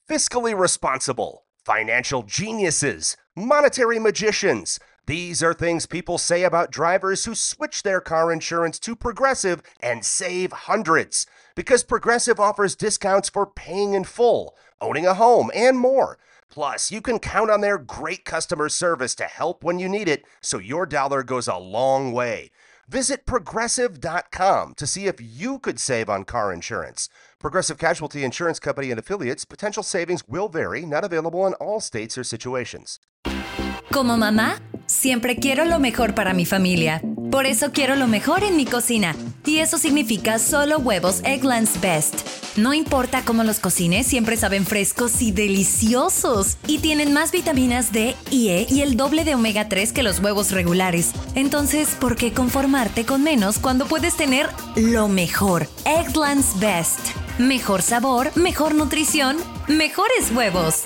fiscally responsible, financial geniuses, monetary magicians. These are things people say about drivers who switch their car insurance to Progressive and save hundreds. Because Progressive offers discounts for paying in full, owning a home, and more. Plus, you can count on their great customer service to help when you need it, so your dollar goes a long way. Visit Progressive.com to see if you could save on car insurance. Progressive Casualty Insurance Company and Affiliates. Potential savings will vary. Not available in all states or situations. Como mamá, siempre quiero lo mejor para mi familia. Por eso quiero lo mejor en mi cocina. Y eso significa solo huevos Eggland's Best. No importa cómo los cocines, siempre saben frescos y deliciosos. Y tienen más vitaminas D y E y el doble de omega 3 que los huevos regulares. Entonces, ¿por qué conformarte con menos cuando puedes tener lo mejor? Eggland's Best. Mejor sabor, mejor nutrición, mejores huevos.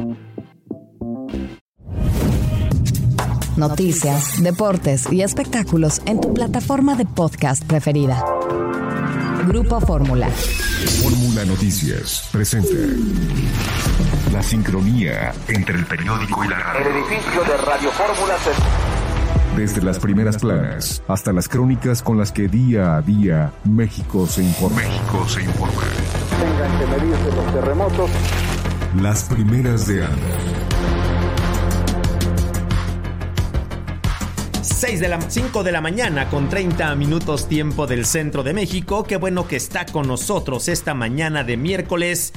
Noticias, deportes y espectáculos en tu plataforma de podcast preferida. Grupo Fórmula. Fórmula Noticias presenta la sincronía entre el periódico y la radio. El edificio de Radio Fórmula Desde las primeras planas hasta las crónicas con las que día a día México se informa. Tengan que medirse los terremotos. Las primeras de ANDA. 5 de la mañana con 30 minutos tiempo del centro de México. Qué bueno que está con nosotros esta mañana de miércoles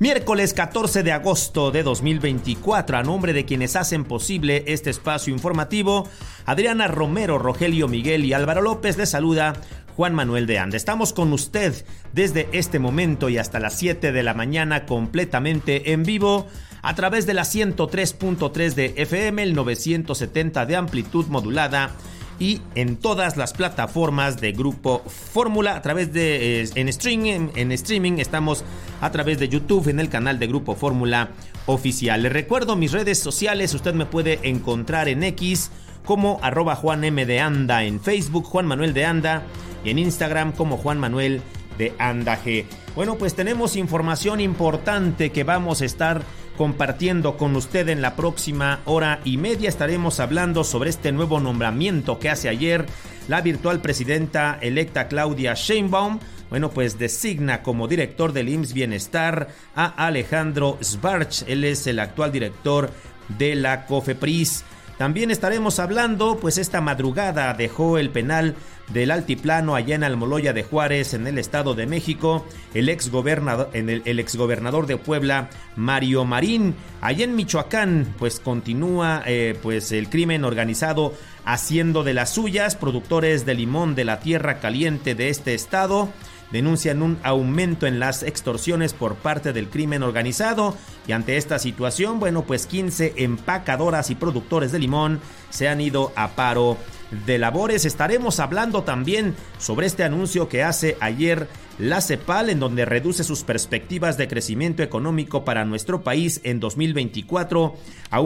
14 de agosto de 2024. A nombre de quienes hacen posible este espacio informativo, Adriana Romero, Rogelio Miguel y Álvaro López, les saluda Juan Manuel de Anda. Estamos con usted desde este momento y hasta las 7 de la mañana completamente en vivo a través de la 103.3 de FM, el 970 de amplitud modulada y en todas las plataformas de Grupo Fórmula a través de en streaming estamos a través de YouTube en el canal de Grupo Fórmula Oficial. Les recuerdo mis redes sociales, usted me puede encontrar en X como @JuanM_de_Anda, en Facebook Juan Manuel de Anda y en Instagram como Juan Manuel de Anda G. Bueno, pues tenemos información importante que vamos a estar compartiendo con usted en la próxima hora y media. Estaremos hablando sobre este nuevo nombramiento que hace ayer la virtual presidenta electa Claudia Sheinbaum. Bueno, pues designa como director del IMSS Bienestar a Alejandro Schwartz. Él es el actual director de la COFEPRIS. También estaremos hablando, pues esta madrugada dejó el penal del Altiplano allá en Almoloya de Juárez, en el Estado de México, el exgobernador de Puebla, Mario Marín. Allá en Michoacán, pues continúa pues el crimen organizado haciendo de las suyas. Productores de limón de la tierra caliente de este estado denuncian un aumento en las extorsiones por parte del crimen organizado y ante esta situación, bueno, pues 15 empacadoras y productores de limón se han ido a paro de labores. Estaremos hablando también sobre este anuncio que hace ayer la CEPAL, en donde reduce sus perspectivas de crecimiento económico para nuestro país en 2024 a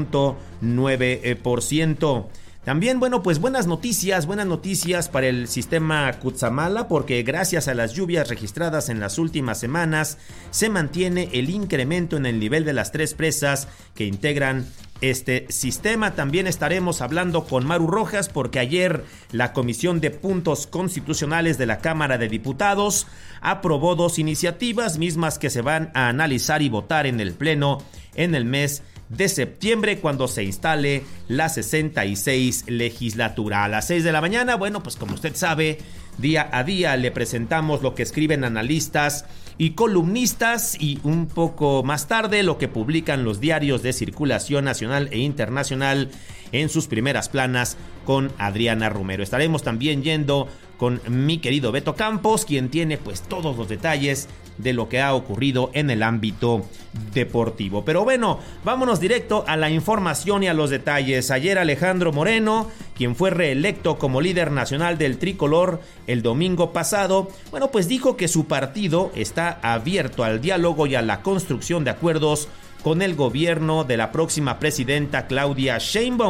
1.9%. También, bueno, pues buenas noticias para el sistema Cutzamala, porque gracias a las lluvias registradas en las últimas semanas se mantiene el incremento en el nivel de las 3 presas que integran este sistema. También estaremos hablando con Maru Rojas, porque ayer la Comisión de Puntos Constitucionales de la Cámara de Diputados aprobó 2 iniciativas mismas que se van a analizar y votar en el Pleno en el mes de septiembre, cuando se instale la 66 legislatura. A las 6 de la mañana, bueno, pues como usted sabe, día a día le presentamos lo que escriben analistas y columnistas, y un poco más tarde lo que publican los diarios de circulación nacional e internacional en sus primeras planas con Adriana Romero. Estaremos también yendo con mi querido Beto Campos, quien tiene pues todos los detalles de lo que ha ocurrido en el ámbito deportivo. Pero bueno, vámonos directo a la información y a los detalles. Ayer Alejandro Moreno, quien fue reelecto como líder nacional del tricolor el domingo pasado, bueno, pues dijo que su partido está abierto al diálogo y a la construcción de acuerdos con el gobierno de la próxima presidenta Claudia Sheinbaum.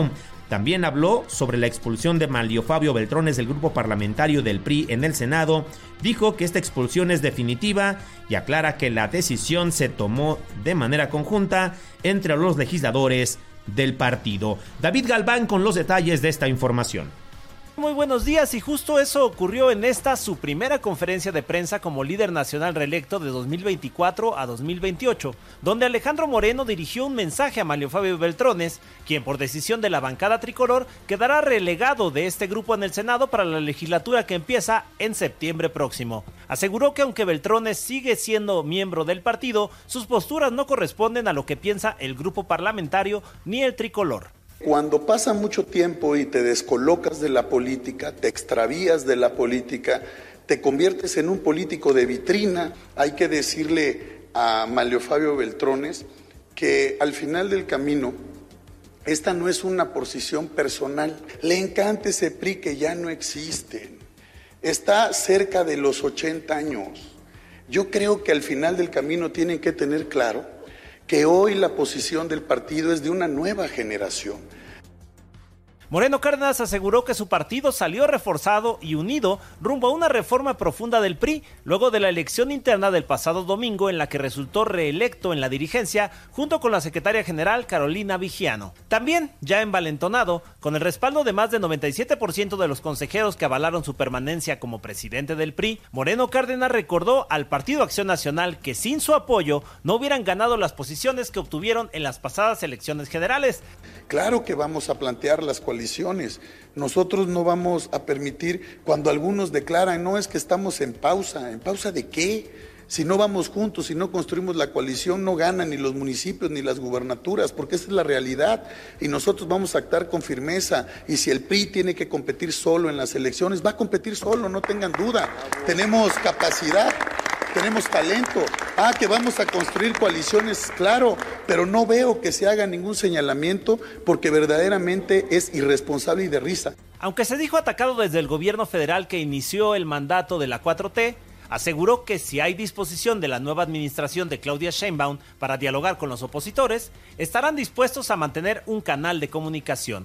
También habló sobre la expulsión de Manlio Fabio Beltrones del grupo parlamentario del PRI en el Senado. Dijo que esta expulsión es definitiva y aclara que la decisión se tomó de manera conjunta entre los legisladores del partido. David Galván con los detalles de esta información. Muy buenos días, y justo eso ocurrió en esta su primera conferencia de prensa como líder nacional reelecto de 2024 a 2028, donde Alejandro Moreno dirigió un mensaje a Manlio Fabio Beltrones, quien por decisión de la bancada tricolor quedará relegado de este grupo en el Senado para la legislatura que empieza en septiembre próximo. Aseguró que aunque Beltrones sigue siendo miembro del partido, sus posturas no corresponden a lo que piensa el grupo parlamentario ni el tricolor. Cuando pasa mucho tiempo y te descolocas de la política, te extravías de la política, te conviertes en un político de vitrina, hay que decirle a Manlio Fabio Beltrones que al final del camino esta no es una posición personal. Le encanta ese PRI que ya no existe. Está cerca de los 80 años. Yo creo que al final del camino tienen que tener claro que hoy la posición del partido es de una nueva generación. Moreno Cárdenas aseguró que su partido salió reforzado y unido rumbo a una reforma profunda del PRI, luego de la elección interna del pasado domingo en la que resultó reelecto en la dirigencia junto con la secretaria general Carolina Vigiano. También, ya envalentonado, con el respaldo de más del 97% de los consejeros que avalaron su permanencia como presidente del PRI, Moreno Cárdenas recordó al Partido Acción Nacional que sin su apoyo no hubieran ganado las posiciones que obtuvieron en las pasadas elecciones generales. Claro que vamos a plantear las coaliciones. Nosotros no vamos a permitir cuando algunos declaran, no, es que estamos en pausa. ¿En pausa de qué? Si no vamos juntos, si no construimos la coalición, no ganan ni los municipios ni las gubernaturas, porque esa es la realidad. Y nosotros vamos a actuar con firmeza. Y si el PRI tiene que competir solo en las elecciones, va a competir solo, no tengan duda. Tenemos capacidad. Tenemos talento, que vamos a construir coaliciones, claro, pero no veo que se haga ningún señalamiento porque verdaderamente es irresponsable y de risa. Aunque se dijo atacado desde el gobierno federal que inició el mandato de la 4T, aseguró que si hay disposición de la nueva administración de Claudia Sheinbaum para dialogar con los opositores, estarán dispuestos a mantener un canal de comunicación.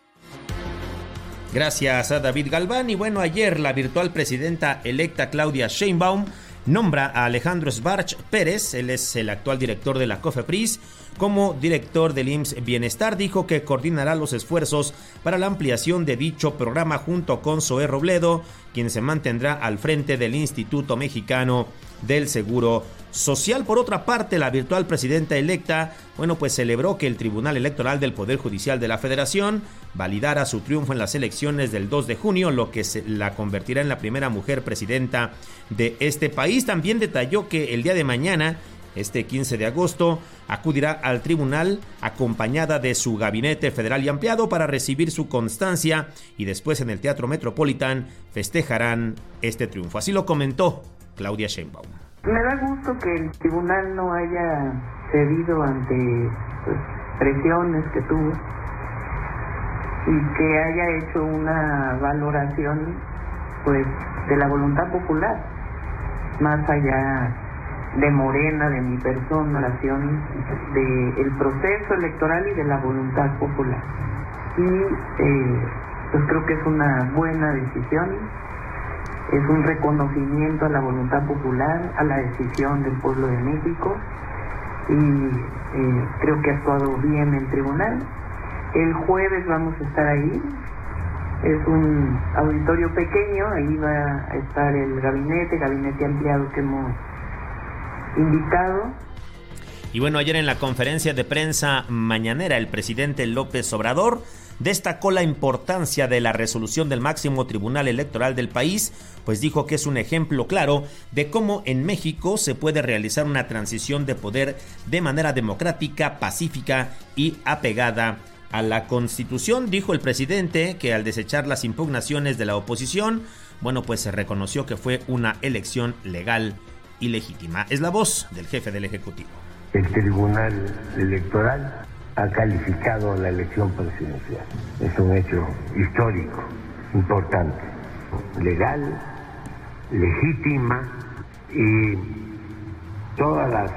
Gracias a David Galván. Y bueno, ayer la virtual presidenta electa Claudia Sheinbaum nombra a Alejandro Sbarch Pérez, él es el actual director de la COFEPRIS, como director del IMSS Bienestar. Dijo que coordinará los esfuerzos para la ampliación de dicho programa junto con Zoé Robledo, quien se mantendrá al frente del Instituto Mexicano del Seguro Social. Por otra parte, la virtual presidenta electa, pues celebró que el Tribunal Electoral del Poder Judicial de la Federación validara su triunfo en las elecciones del 2 de junio, lo que la convertirá en la primera mujer presidenta de este país. También detalló que el día de mañana, este 15 de agosto, acudirá al tribunal acompañada de su gabinete federal y ampliado para recibir su constancia, y después en el Teatro Metropolitan festejarán este triunfo. Así lo comentó Claudia Sheinbaum. Me da gusto que el tribunal no haya cedido ante presiones que tuvo y que haya hecho una valoración de la voluntad popular, más allá de Morena, de mi persona, del proceso electoral y de la voluntad popular. Y creo que es una buena decisión. Es un reconocimiento a la voluntad popular, a la decisión del pueblo de México, y creo que ha actuado bien el tribunal. El jueves vamos a estar ahí, es un auditorio pequeño, ahí va a estar el gabinete ampliado que hemos invitado. Y bueno, ayer en la conferencia de prensa mañanera, el presidente López Obrador destacó la importancia de la resolución del máximo tribunal electoral del país, pues dijo que es un ejemplo claro de cómo en México se puede realizar una transición de poder de manera democrática, pacífica y apegada a la Constitución. Dijo el presidente que al desechar las impugnaciones de la oposición, se reconoció que fue una elección legal y legítima. Es la voz del jefe del Ejecutivo. El Tribunal Electoral ha calificado la elección presidencial. Es un hecho histórico, importante, legal, legítima, y todas las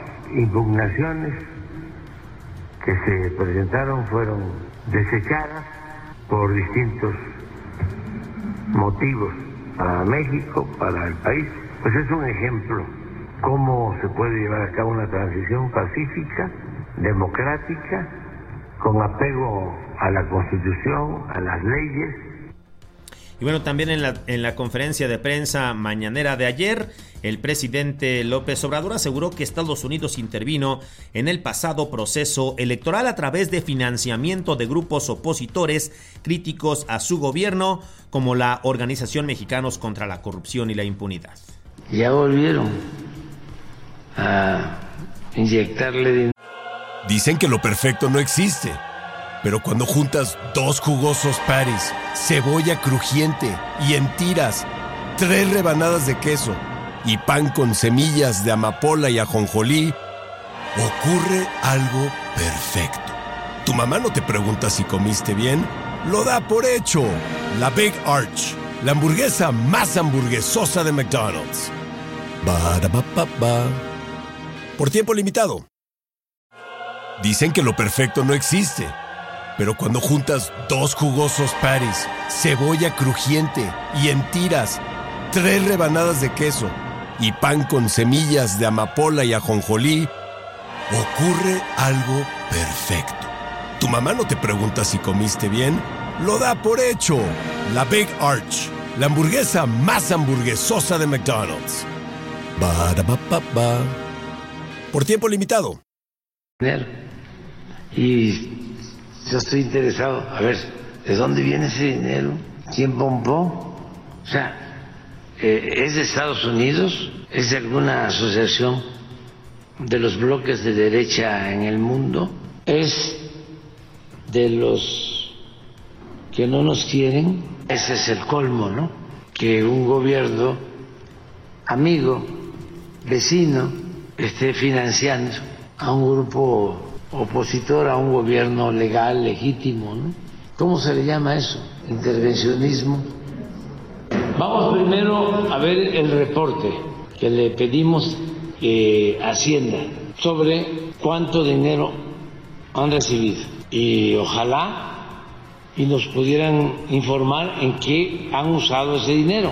impugnaciones que se presentaron fueron desechadas por distintos motivos para México, para el país, pues es un ejemplo cómo se puede llevar a cabo una transición pacífica, democrática, con apego a la Constitución, a las leyes. Y bueno, también en la conferencia de prensa mañanera de ayer, el presidente López Obrador aseguró que Estados Unidos intervino en el pasado proceso electoral a través de financiamiento de grupos opositores críticos a su gobierno, como la Organización Mexicanos contra la Corrupción y la Impunidad. Ya volvieron a inyectarle dinero. Dicen que lo perfecto no existe, pero cuando juntas 2 jugosos patties, cebolla crujiente y en tiras, 3 rebanadas de queso y pan con semillas de amapola y ajonjolí, ocurre algo perfecto. Tu mamá no te pregunta si comiste bien, lo da por hecho. La Big Arch, la hamburguesa más hamburguesosa de McDonald's. Ba-da-ba-ba-ba. Por tiempo limitado. Dicen que lo perfecto no existe, pero cuando juntas 2 jugosos patties, cebolla crujiente y en tiras, 3 rebanadas de queso y pan con semillas de amapola y ajonjolí, ocurre algo perfecto. Tu mamá no te pregunta si comiste bien, lo da por hecho. La Big Arch, la hamburguesa más hamburguesosa de McDonald's. Ba-da-ba-ba-ba. Por tiempo limitado. Y yo estoy interesado, a ver, ¿de dónde viene ese dinero? ¿Quién pompó? O sea, ¿es de Estados Unidos? ¿Es de alguna asociación de los bloques de derecha en el mundo? ¿Es de los que no nos quieren? Ese es el colmo, ¿no? Que un gobierno amigo, vecino, esté financiando a un grupo opositor a un gobierno legal, legítimo, ¿no? ¿Cómo se le llama eso? Intervencionismo. Vamos primero a ver el reporte que le pedimos a Hacienda sobre cuánto dinero han recibido y ojalá y nos pudieran informar en qué han usado ese dinero.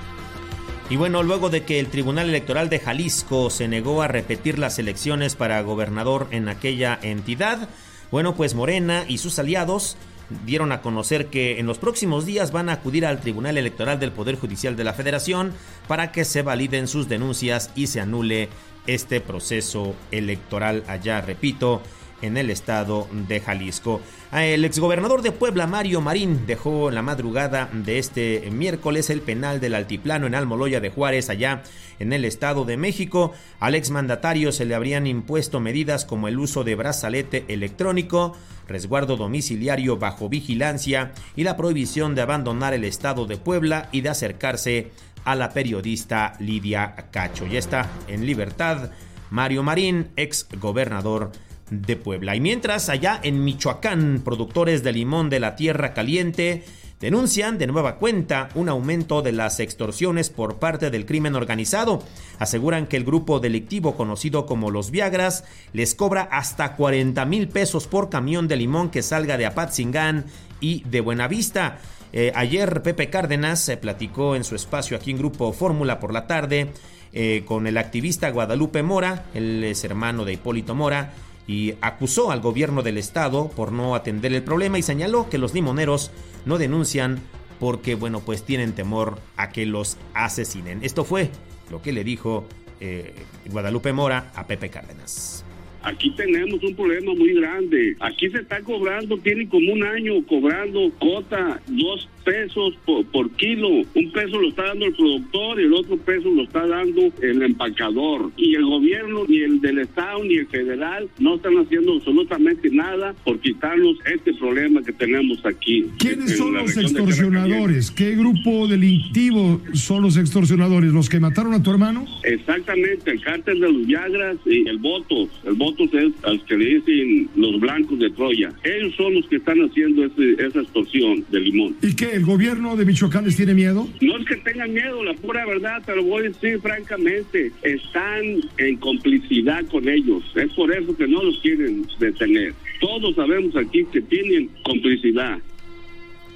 Y bueno, luego de que el Tribunal Electoral de Jalisco se negó a repetir las elecciones para gobernador en aquella entidad, bueno, pues Morena y sus aliados dieron a conocer que en los próximos días van a acudir al Tribunal Electoral del Poder Judicial de la Federación para que se validen sus denuncias y se anule este proceso electoral allá, repito, en el estado de Jalisco. El exgobernador de Puebla, Mario Marín, dejó en la madrugada de este miércoles el penal del Altiplano en Almoloya de Juárez, allá en el estado de México. Al exmandatario se le habrían impuesto medidas como el uso de brazalete electrónico, resguardo domiciliario bajo vigilancia y la prohibición de abandonar el estado de Puebla y de acercarse a la periodista Lidia Cacho. Ya está en libertad Mario Marín, exgobernador de Puebla. Y mientras, allá en Michoacán, productores de limón de la Tierra Caliente denuncian de nueva cuenta un aumento de las extorsiones por parte del crimen organizado. Aseguran que el grupo delictivo conocido como los Viagras les cobra hasta 40,000 pesos por camión de limón que salga de Apatzingán y de Buenavista. Ayer Pepe Cárdenas se platicó en su espacio aquí en Grupo Fórmula por la tarde con el activista Guadalupe Mora, él es hermano de Hipólito Mora, y acusó al gobierno del estado por no atender el problema y señaló que los limoneros no denuncian porque, bueno, pues tienen temor a que los asesinen. Esto fue lo que le dijo Guadalupe Mora a Pepe Cárdenas. Aquí tenemos un problema muy grande. Aquí se está cobrando, tiene como un año cobrando cota, 2 pesos por kilo. 1 peso lo está dando el productor y el otro peso lo está dando el empacador. Y el gobierno, ni el del estado, ni el federal, no están haciendo absolutamente nada por quitarnos este problema que tenemos aquí. ¿Quiénes son los extorsionadores? ¿Qué grupo delictivo son los extorsionadores? ¿Los que mataron a tu hermano? Exactamente, el cártel de los Viagras y el Votos. El Votos es al que le dicen los blancos de Troya. Ellos son los que están haciendo esa extorsión de limón. ¿Y qué? ¿El gobierno de Michoacán les tiene miedo? No es que tengan miedo, la pura verdad, te lo voy a decir francamente. Están en complicidad con ellos. Es por eso que no los quieren detener. Todos sabemos aquí que tienen complicidad.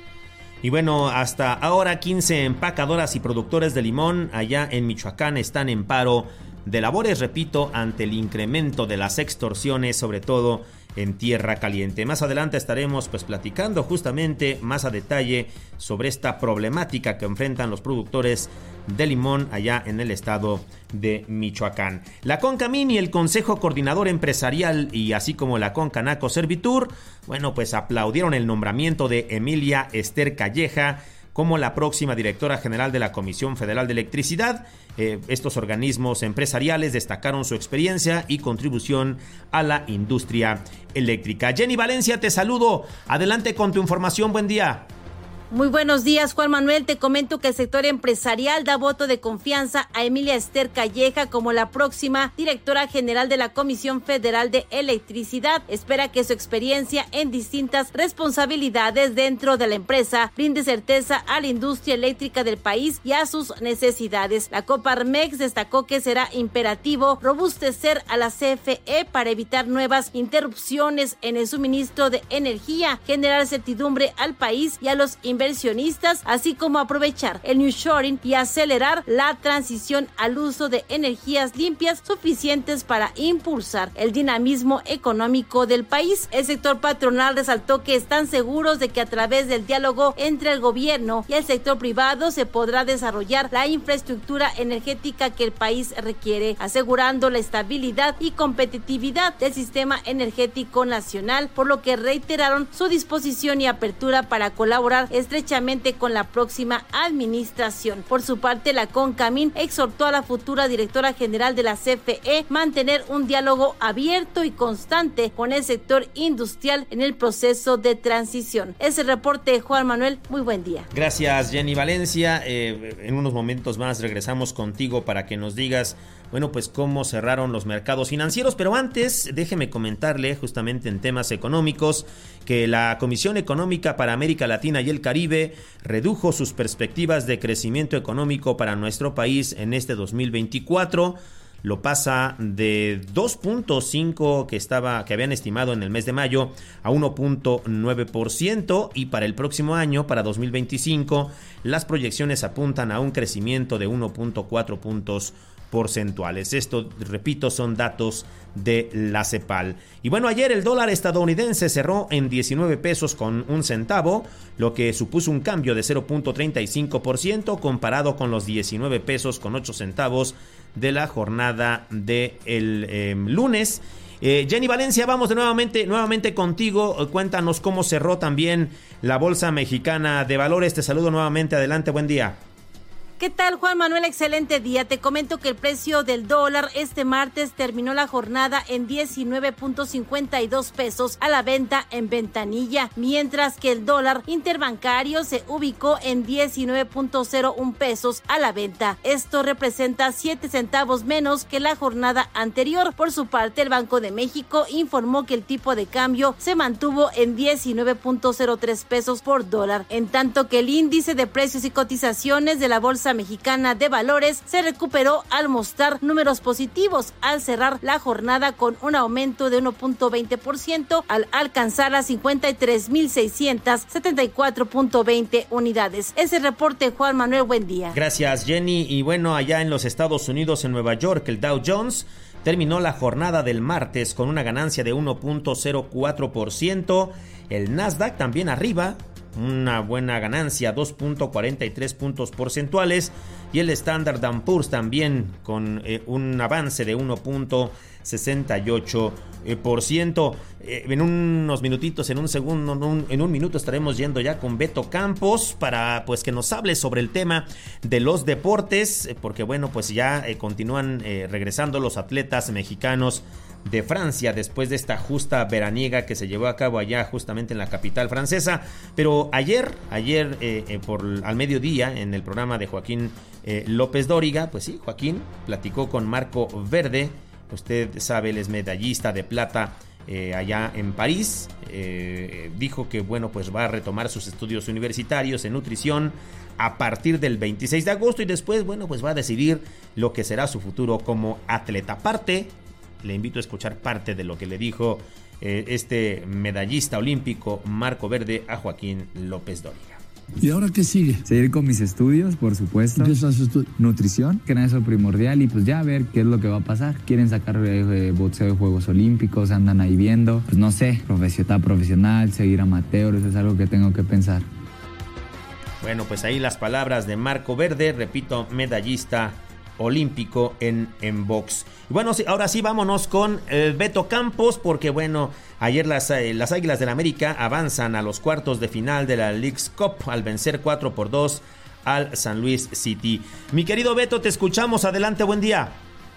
Y bueno, hasta ahora 15 empacadoras y productores de limón allá en Michoacán están en paro de labores, repito, ante el incremento de las extorsiones, sobre todo en Tierra Caliente. Más adelante estaremos pues platicando justamente más a detalle sobre esta problemática que enfrentan los productores de limón allá en el estado de Michoacán. La CONCAMIN y el Consejo Coordinador Empresarial y así como la CONCANACO Servitur, bueno, pues aplaudieron el nombramiento de Emilia Esther Calleja como la próxima directora general de la Comisión Federal de Electricidad. Estos organismos empresariales destacaron su experiencia y contribución a la industria eléctrica. Jenny Valencia, te saludo. Adelante con tu información. Buen día. Muy buenos días, Juan Manuel. Te comento que el sector empresarial da voto de confianza a Emilia Esther Calleja como la próxima directora general de la Comisión Federal de Electricidad. Espera que su experiencia en distintas responsabilidades dentro de la empresa brinde certeza a la industria eléctrica del país y a sus necesidades. La Coparmex destacó que será imperativo robustecer a la CFE para evitar nuevas interrupciones en el suministro de energía, generar certidumbre al país y a los inversionistas, así como aprovechar el nearshoring y acelerar la transición al uso de energías limpias suficientes para impulsar el dinamismo económico del país. El sector patronal resaltó que están seguros de que a través del diálogo entre el gobierno y el sector privado se podrá desarrollar la infraestructura energética que el país requiere, asegurando la estabilidad y competitividad del sistema energético nacional, por lo que reiteraron su disposición y apertura para colaborar estrechamente con la próxima administración. Por su parte, la CONCAMIN exhortó a la futura directora general de la CFE mantener un diálogo abierto y constante con el sector industrial en el proceso de transición. Es el reporte de Juan Manuel. Muy buen día. Gracias, Jenny Valencia. En unos momentos más regresamos contigo para que nos digas, bueno, pues cómo cerraron los mercados financieros, pero antes déjeme comentarle justamente en temas económicos que la Comisión Económica para América Latina y el Caribe redujo sus perspectivas de crecimiento económico para nuestro país en este 2024. Lo pasa de 2.5 que habían estimado en el mes de mayo a 1.9%, y para el próximo año, para 2025, las proyecciones apuntan a un crecimiento de 1.4 puntos porcentuales. Esto, repito, son datos de la CEPAL. Y bueno, ayer el dólar estadounidense cerró en 19 pesos con un centavo, lo que supuso un cambio de 0.35% comparado con los 19 pesos con 8 centavos de la jornada del lunes. Jenny Valencia, vamos nuevamente contigo. Cuéntanos cómo cerró también la Bolsa Mexicana de Valores. Te saludo nuevamente. Adelante, buen día. ¿Qué tal, Juan Manuel? Excelente día. Te comento que el precio del dólar este martes terminó la jornada en 19.52 pesos a la venta en ventanilla, mientras que el dólar interbancario se ubicó en 19.01 pesos a la venta. Esto representa 7 centavos menos que la jornada anterior. Por su parte, el Banco de México informó que el tipo de cambio se mantuvo en 19.03 pesos por dólar, en tanto que el índice de precios y cotizaciones de la Bolsa Mexicana de Valores se recuperó al mostrar números positivos al cerrar la jornada con un aumento de 1.20% al alcanzar las 53.674.20 unidades. Ese reporte, Juan Manuel, buen día. Gracias, Jenny. Y bueno, allá en los Estados Unidos, en Nueva York, el Dow Jones terminó la jornada del martes con una ganancia de 1.04%. El Nasdaq también arriba, una buena ganancia, 2.43 puntos porcentuales, y el Standard & Poor's también con un avance de 1.68%. En unos minutitos, en un minuto estaremos yendo ya con Beto Campos para pues que nos hable sobre el tema de los deportes, porque bueno, pues ya continúan regresando los atletas mexicanos de Francia después de esta justa veraniega que se llevó a cabo allá justamente en la capital francesa. Pero ayer al mediodía, en el programa de Joaquín López Dóriga, pues sí, Joaquín platicó con Marco Verde. Usted sabe, él es medallista de plata allá en París. Dijo que bueno, pues va a retomar sus estudios universitarios en nutrición a partir del 26 de agosto y después, bueno, pues va a decidir lo que será su futuro como atleta. Le invito a escuchar parte de lo que le dijo este medallista olímpico Marco Verde a Joaquín López Dóriga. ¿Y ahora qué sigue? Seguir con mis estudios, por supuesto. ¿Qué estás estudiando? Nutrición, que no es lo primordial, y pues ya ver qué es lo que va a pasar. Quieren sacar boxeo de Juegos Olímpicos, andan ahí viendo. Pues no sé, profesional, seguir amateur, eso es algo que tengo que pensar. Bueno, pues ahí las palabras de Marco Verde, repito, medallista olímpico en box. Y bueno, ahora sí vámonos con Beto Campos, porque bueno, ayer las Águilas del América avanzan a los cuartos de final de la Leagues Cup al vencer 4-2 al San Luis City. Mi querido Beto, te escuchamos, adelante, buen día.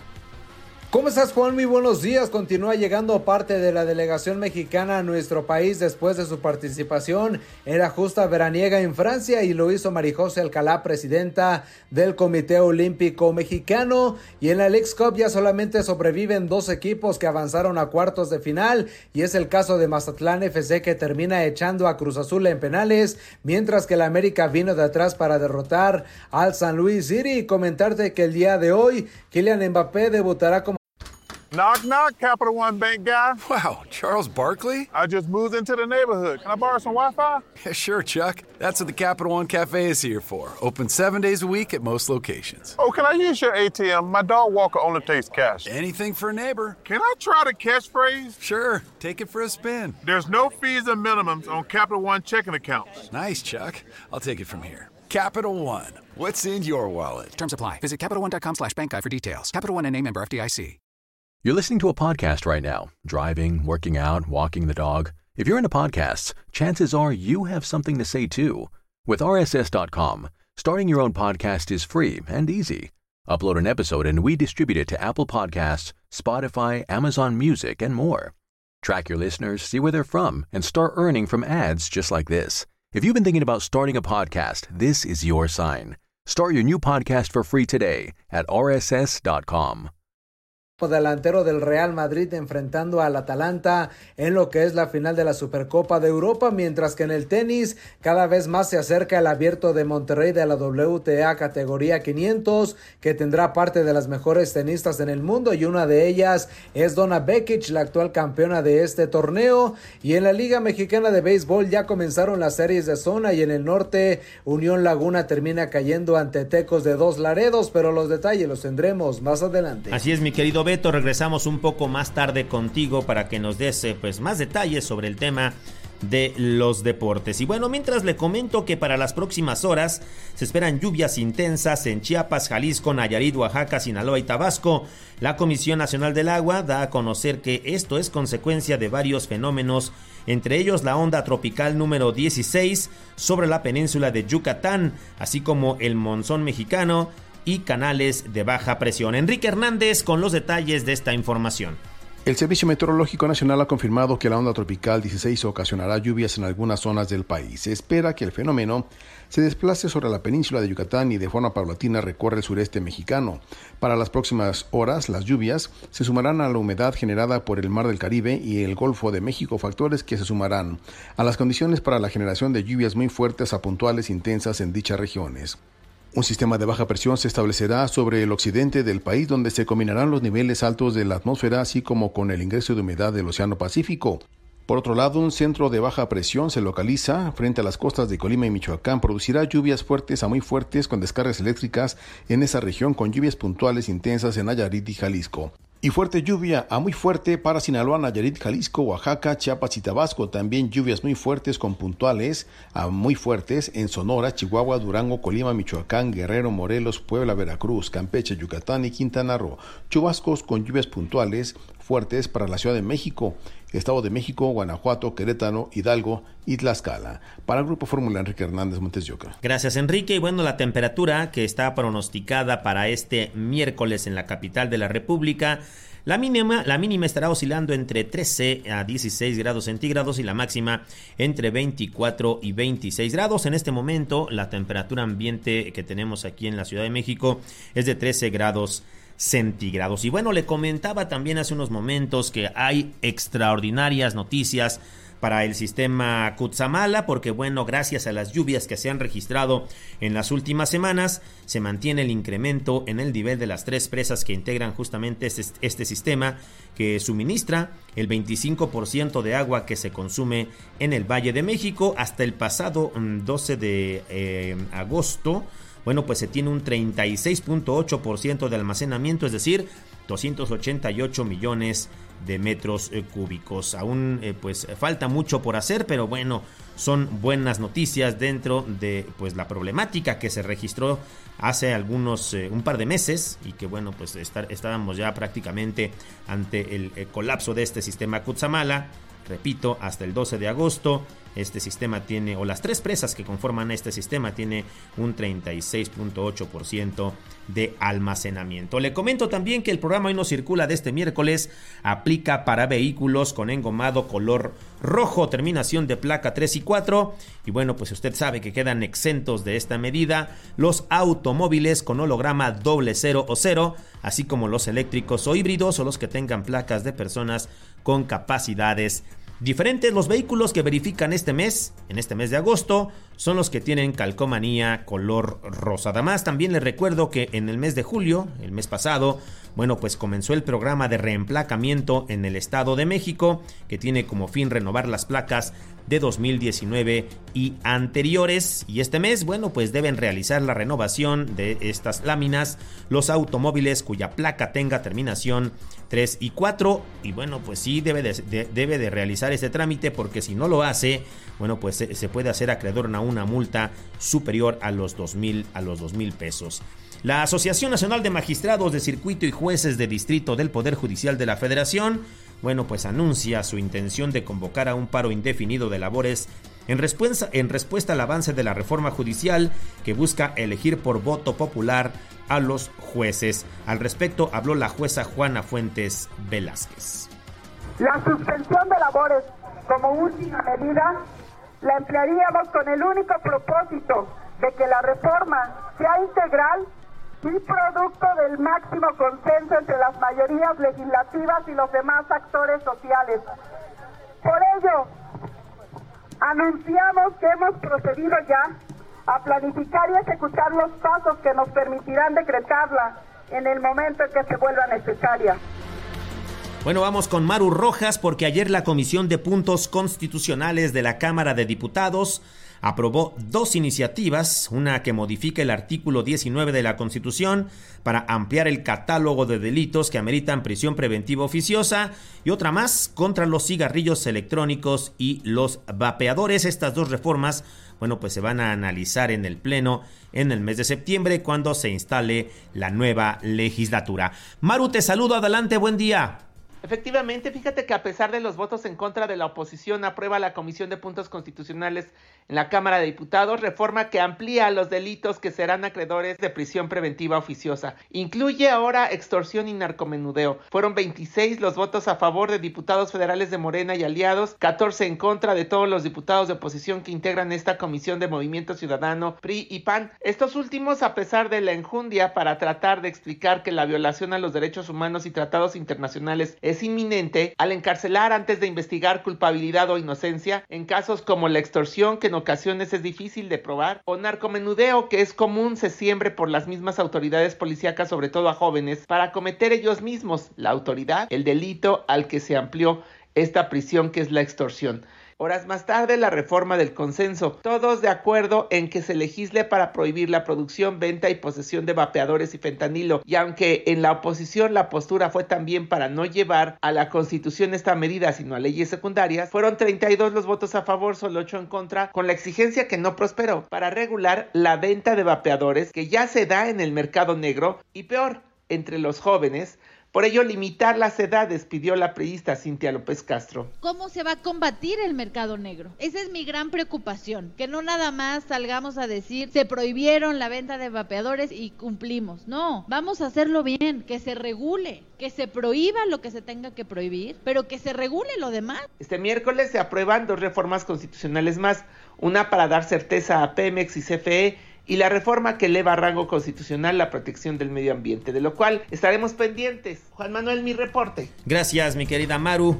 ¿Cómo estás, Juan? Muy buenos días. Continúa llegando parte de la delegación mexicana a nuestro país después de su participación en la justa veraniega en Francia, y lo hizo Marijose Alcalá, presidenta del Comité Olímpico Mexicano. Y en la Leagues Cup ya solamente sobreviven 2 equipos que avanzaron a cuartos de final, y es el caso de Mazatlán FC, que termina echando a Cruz Azul en penales, mientras que el América vino de atrás para derrotar al San Luis City. Y comentarte que el día de hoy Kylian Mbappé debutará como... Knock, knock, Capital One Bank guy. Wow, Charles Barkley? I just moved into the neighborhood. Can I borrow some Wi-Fi? Yeah, sure, Chuck. That's what the Capital One Cafe is here for. Open 7 days a week at most locations. Oh, can I use your ATM? My dog walker only takes cash. Anything for a neighbor. Can I try the catchphrase? Sure, take it for a spin. There's no fees and minimums on Capital One checking accounts. Nice, Chuck. I'll take it from here. Capital One. What's in your wallet? Terms apply. Visit CapitalOne.com/bankguide for details. Capital One NA, member FDIC. You're listening to a podcast right now, driving, working out, walking the dog. If you're into podcasts, chances are you have something to say too. With RSS.com, starting your own podcast is free and easy. Upload an episode and we distribute it to Apple Podcasts, Spotify, Amazon Music, and more. Track your listeners, see where they're from, and start earning from ads just like this. If you've been thinking about starting a podcast, this is your sign. Start your new podcast for free today at RSS.com. Delantero del Real Madrid enfrentando al Atalanta en lo que es la final de la Supercopa de Europa, mientras que en el tenis cada vez más se acerca el Abierto de Monterrey de la WTA categoría 500, que tendrá parte de las mejores tenistas en el mundo, y una de ellas es Donna Vekic, la actual campeona de este torneo. Y en la Liga Mexicana de Béisbol ya comenzaron las series de zona, y en el norte Unión Laguna termina cayendo ante Tecos de Dos Laredos, pero los detalles los tendremos más adelante. Así es, mi querido Beto, regresamos un poco más tarde contigo para que nos des pues más detalles sobre el tema de los deportes. Y bueno, mientras le comento que para las próximas horas se esperan lluvias intensas en Chiapas, Jalisco, Nayarit, Oaxaca, Sinaloa y Tabasco. La Comisión Nacional del Agua da a conocer que esto es consecuencia de varios fenómenos, entre ellos la onda tropical número 16 sobre la península de Yucatán, así como el monzón mexicano y canales de baja presión. Enrique Hernández con los detalles de esta información. El Servicio Meteorológico Nacional ha confirmado que la onda tropical 16 ocasionará lluvias en algunas zonas del país. Se espera que el fenómeno se desplace sobre la península de Yucatán y de forma paulatina recorre el sureste mexicano. Para las próximas horas, las lluvias se sumarán a la humedad generada por el Mar del Caribe y el Golfo de México, factores que se sumarán a las condiciones para la generación de lluvias muy fuertes a puntuales intensas en dichas regiones. Un sistema de baja presión se establecerá sobre el occidente del país, donde se combinarán los niveles altos de la atmósfera, así como con el ingreso de humedad del Océano Pacífico. Por otro lado, un centro de baja presión se localiza frente a las costas de Colima y Michoacán. Producirá lluvias fuertes a muy fuertes con descargas eléctricas en esa región, con lluvias puntuales intensas en Nayarit y Jalisco. Y fuerte lluvia a muy fuerte para Sinaloa, Nayarit, Jalisco, Oaxaca, Chiapas y Tabasco. También lluvias muy fuertes con puntuales a muy fuertes en Sonora, Chihuahua, Durango, Colima, Michoacán, Guerrero, Morelos, Puebla, Veracruz, Campeche, Yucatán y Quintana Roo. Chubascos con lluvias puntuales fuertes para la Ciudad de México, Estado de México, Guanajuato, Querétaro, Hidalgo y Tlaxcala. Para el Grupo Fórmula, Enrique Hernández, Montes de Oca. Gracias, Enrique. Y bueno, la temperatura que está pronosticada para este miércoles en la capital de la República, la mínima estará oscilando entre 13 a 16 grados centígrados y la máxima entre 24 y 26 grados. En este momento, la temperatura ambiente que tenemos aquí en la Ciudad de México es de 13 grados centígrados. Y bueno, le comentaba también hace unos momentos que hay extraordinarias noticias para el sistema Cutzamala, porque bueno, gracias a las lluvias que se han registrado en las últimas semanas, se mantiene el incremento en el nivel de las 3 presas que integran justamente este sistema, que suministra el 25% de agua que se consume en el Valle de México. Hasta el pasado 12 de agosto, bueno, pues se tiene un 36.8% de almacenamiento, es decir, 288 millones de metros cúbicos. Aún pues falta mucho por hacer, pero bueno, son buenas noticias dentro de pues la problemática que se registró hace un par de meses, y que bueno, pues estábamos ya prácticamente ante el colapso de este sistema Cutzamala. Repito, hasta el 12 de agosto este sistema tiene, o las 3 presas que conforman este sistema, tiene un 36.8% de almacenamiento. Le comento también que el programa Hoy No Circula de este miércoles aplica para vehículos con engomado color rojo, terminación de placa 3 y 4. Y bueno, pues usted sabe que quedan exentos de esta medida los automóviles con holograma 00 o 0, así como los eléctricos o híbridos, o los que tengan placas de personas con capacidades diferentes. Los vehículos que verifican en este mes de agosto, son los que tienen calcomanía color rosa. Además, también les recuerdo que en el mes de julio, el mes pasado, bueno, pues comenzó el programa de reemplacamiento en el Estado de México, que tiene como fin renovar las placas de 2019 y anteriores. Y este mes, bueno, pues deben realizar la renovación de estas láminas los automóviles cuya placa tenga terminación 3 y 4. Y bueno, pues sí debe de realizar este trámite, porque si no lo hace, bueno, pues se puede hacer acreedor a una multa superior a los 2,000 pesos. La Asociación Nacional de Magistrados de Circuito y Jueces de Distrito del Poder Judicial de la Federación, bueno, pues anuncia su intención de convocar a un paro indefinido de labores en respuesta al avance de la reforma judicial que busca elegir por voto popular a los jueces. Al respecto habló la jueza Juana Fuentes Velázquez. La suspensión de labores como última medida la emplearíamos con el único propósito de que la reforma sea integral y producto del máximo consenso entre las mayorías legislativas y los demás actores sociales. Por ello, anunciamos que hemos procedido ya a planificar y ejecutar los pasos que nos permitirán decretarla en el momento en que se vuelva necesaria. Bueno, vamos con Maru Rojas, porque ayer la Comisión de Puntos Constitucionales de la Cámara de Diputados aprobó 2 iniciativas, una que modifica el artículo 19 de la Constitución para ampliar el catálogo de delitos que ameritan prisión preventiva oficiosa, y otra más contra los cigarrillos electrónicos y los vapeadores. Estas 2 reformas, bueno, pues se van a analizar en el Pleno en el mes de septiembre, cuando se instale la nueva legislatura. Maru, te saludo, adelante, buen día. Efectivamente, fíjate que a pesar de los votos en contra de la oposición, aprueba la Comisión de Puntos Constitucionales en la Cámara de Diputados reforma que amplía los delitos que serán acreedores de prisión preventiva oficiosa. Incluye ahora extorsión y narcomenudeo. Fueron 26 los votos a favor de diputados federales de Morena y aliados, 14 en contra de todos los diputados de oposición que integran esta Comisión de Movimiento Ciudadano, PRI y PAN. Estos últimos, a pesar de la enjundia para tratar de explicar que la violación a los derechos humanos y tratados internacionales es inminente, al encarcelar antes de investigar culpabilidad o inocencia en casos como la extorsión, que en ocasiones es difícil de probar, o narcomenudeo, que es común se siembre por las mismas autoridades policíacas, sobre todo a jóvenes, para cometer ellos mismos la autoridad, el delito al que se amplió esta prisión, que es la extorsión. Horas más tarde, la reforma del consenso, todos de acuerdo en que se legisle para prohibir la producción, venta y posesión de vapeadores y fentanilo, y aunque en la oposición la postura fue también para no llevar a la Constitución esta medida, sino a leyes secundarias, fueron 32 los votos a favor, solo 8 en contra, con la exigencia que no prosperó, para regular la venta de vapeadores, que ya se da en el mercado negro, y peor, entre los jóvenes. Por ello, limitar las edades, pidió la priista Cintia López Castro. ¿Cómo se va a combatir el mercado negro? Esa es mi gran preocupación, que no nada más salgamos a decir se prohibieron la venta de vapeadores y cumplimos. No, vamos a hacerlo bien, que se regule, que se prohíba lo que se tenga que prohibir, pero que se regule lo demás. Este miércoles se aprueban 2 reformas constitucionales más, una para dar certeza a Pemex y CFE, y la reforma que eleva a rango constitucional la protección del medio ambiente, de lo cual estaremos pendientes. Juan Manuel, mi reporte. Gracias, mi querida Maru.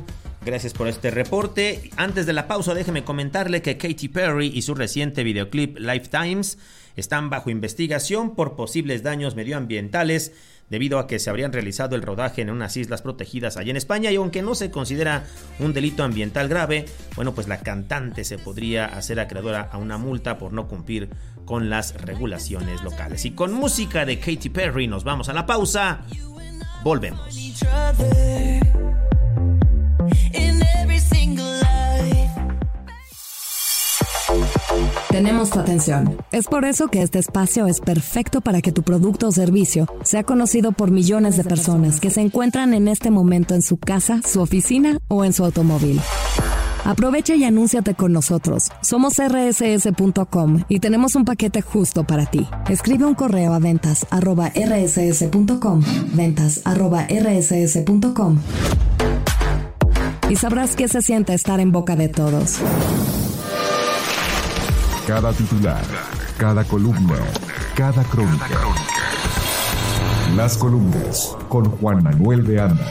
Gracias por este reporte. Antes de la pausa, déjeme comentarle que Katy Perry y su reciente videoclip Lifetimes están bajo investigación por posibles daños medioambientales debido a que se habrían realizado el rodaje en unas islas protegidas allá en España, y aunque no se considera un delito ambiental grave, bueno, pues la cantante se podría hacer acreedora a una multa por no cumplir con las regulaciones locales. Y con música de Katy Perry nos vamos a la pausa. Volvemos. Tenemos tu atención. Es por eso que este espacio es perfecto para que tu producto o servicio sea conocido por millones de personas que se encuentran en este momento en su casa, su oficina o en su automóvil. Aprovecha y anúnciate con nosotros. Somos rss.com y tenemos un paquete justo para ti. Escribe un correo a ventas@rss.com, ventas@rss.com, y sabrás qué se siente estar en boca de todos. Cada titular, cada columna, cada crónica. Las columnas con Juan Manuel de Anda.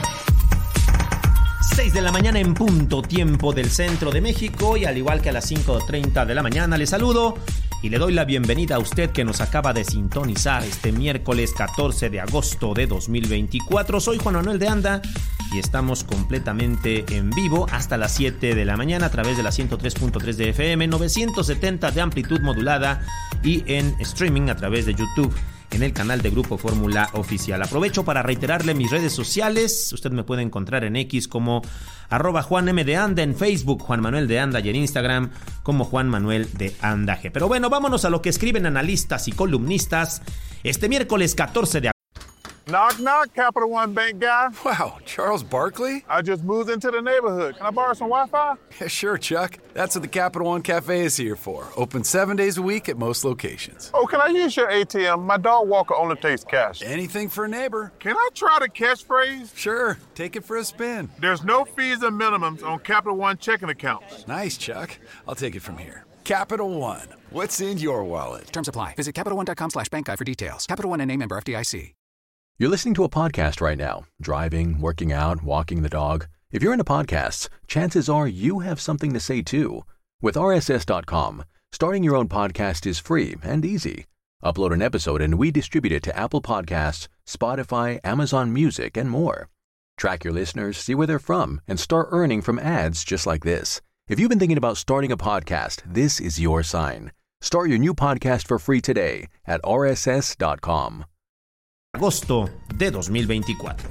6 de la mañana en punto, tiempo del centro de México, y al igual que a las 5:30 de la mañana le saludo y le doy la bienvenida a usted que nos acaba de sintonizar este miércoles 14 de agosto de 2024. Soy Juan Manuel de Anda y estamos completamente en vivo hasta las 7 de la mañana a través de la 103.3 de FM, 970 de amplitud modulada y en streaming a través de YouTube en el canal de Grupo Fórmula Oficial. Aprovecho para reiterarle mis redes sociales. Usted me puede encontrar en X como @JuanM_de_Anda, en Facebook Juan Manuel de Anda y en Instagram como Juan Manuel de Anda G. Pero bueno, vámonos a lo que escriben analistas y columnistas este miércoles 14 de agosto. Knock, knock, Capital One Bank guy. Wow, Charles Barkley? I just moved into the neighborhood. Can I borrow some Wi-Fi? Yeah, sure, Chuck. That's what the Capital One Cafe is here for. Open 7 days a week at most locations. Oh, can I use your ATM? My dog Walker only takes cash. Anything for a neighbor. Can I try the catchphrase? Sure, take it for a spin. There's no fees and minimums on Capital One checking accounts. Nice, Chuck. I'll take it from here. Capital One. What's in your wallet? Terms apply. Visit CapitalOne.com/bankguide for details. Capital One NA, member FDIC. You're listening to a podcast right now. Driving, working out, walking the dog. If you're into podcasts, chances are you have something to say too. With RSS.com, starting your own podcast is free and easy. Upload an episode and we distribute it to Apple Podcasts, Spotify, Amazon Music, and more. Track your listeners, see where they're from, and start earning from ads just like this. If you've been thinking about starting a podcast, this is your sign. Start your new podcast for free today at RSS.com. Agosto de 2024.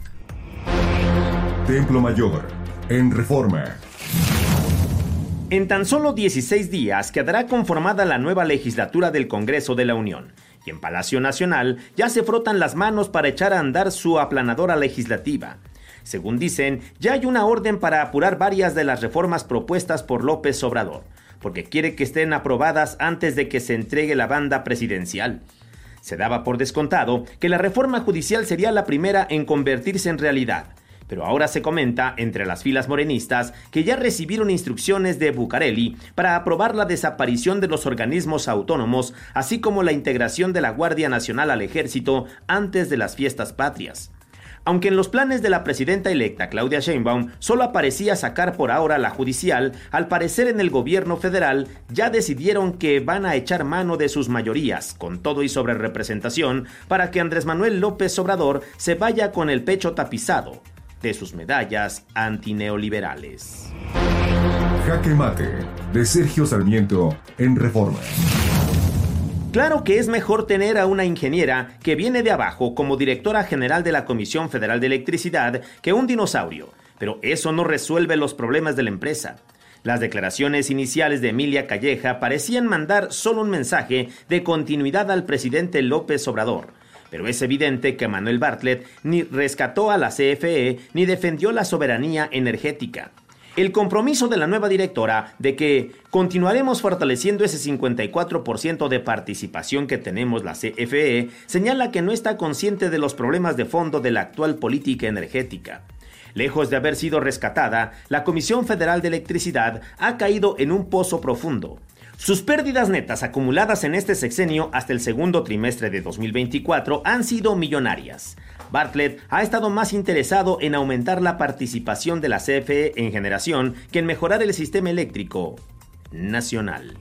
Templo Mayor, en Reforma. En tan solo 16 días quedará conformada la nueva legislatura del Congreso de la Unión, y en Palacio Nacional ya se frotan las manos para echar a andar su aplanadora legislativa. Según dicen, ya hay una orden para apurar varias de las reformas propuestas por López Obrador, porque quiere que estén aprobadas antes de que se entregue la banda presidencial. Se daba por descontado que la reforma judicial sería la primera en convertirse en realidad, pero ahora se comenta entre las filas morenistas que ya recibieron instrucciones de Bucareli para aprobar la desaparición de los organismos autónomos, así como la integración de la Guardia Nacional al Ejército antes de las fiestas patrias. Aunque en los planes de la presidenta electa Claudia Sheinbaum solo aparecía sacar por ahora la judicial, al parecer en el gobierno federal ya decidieron que van a echar mano de sus mayorías, con todo y sobre representación, para que Andrés Manuel López Obrador se vaya con el pecho tapizado de sus medallas antineoliberales. Jaque Mate, de Sergio Sarmiento, en Reforma. Claro que es mejor tener a una ingeniera que viene de abajo como directora general de la Comisión Federal de Electricidad que un dinosaurio, pero eso no resuelve los problemas de la empresa. Las declaraciones iniciales de Emilia Calleja parecían mandar solo un mensaje de continuidad al presidente López Obrador, pero es evidente que Manuel Bartlett ni rescató a la CFE ni defendió la soberanía energética. El compromiso de la nueva directora de que continuaremos fortaleciendo ese 54% de participación que tenemos la CFE señala que no está consciente de los problemas de fondo de la actual política energética. Lejos de haber sido rescatada, la Comisión Federal de Electricidad ha caído en un pozo profundo. Sus pérdidas netas acumuladas en este sexenio hasta el segundo trimestre de 2024 han sido millonarias. Bartlett ha estado más interesado en aumentar la participación de la CFE en generación que en mejorar el sistema eléctrico nacional.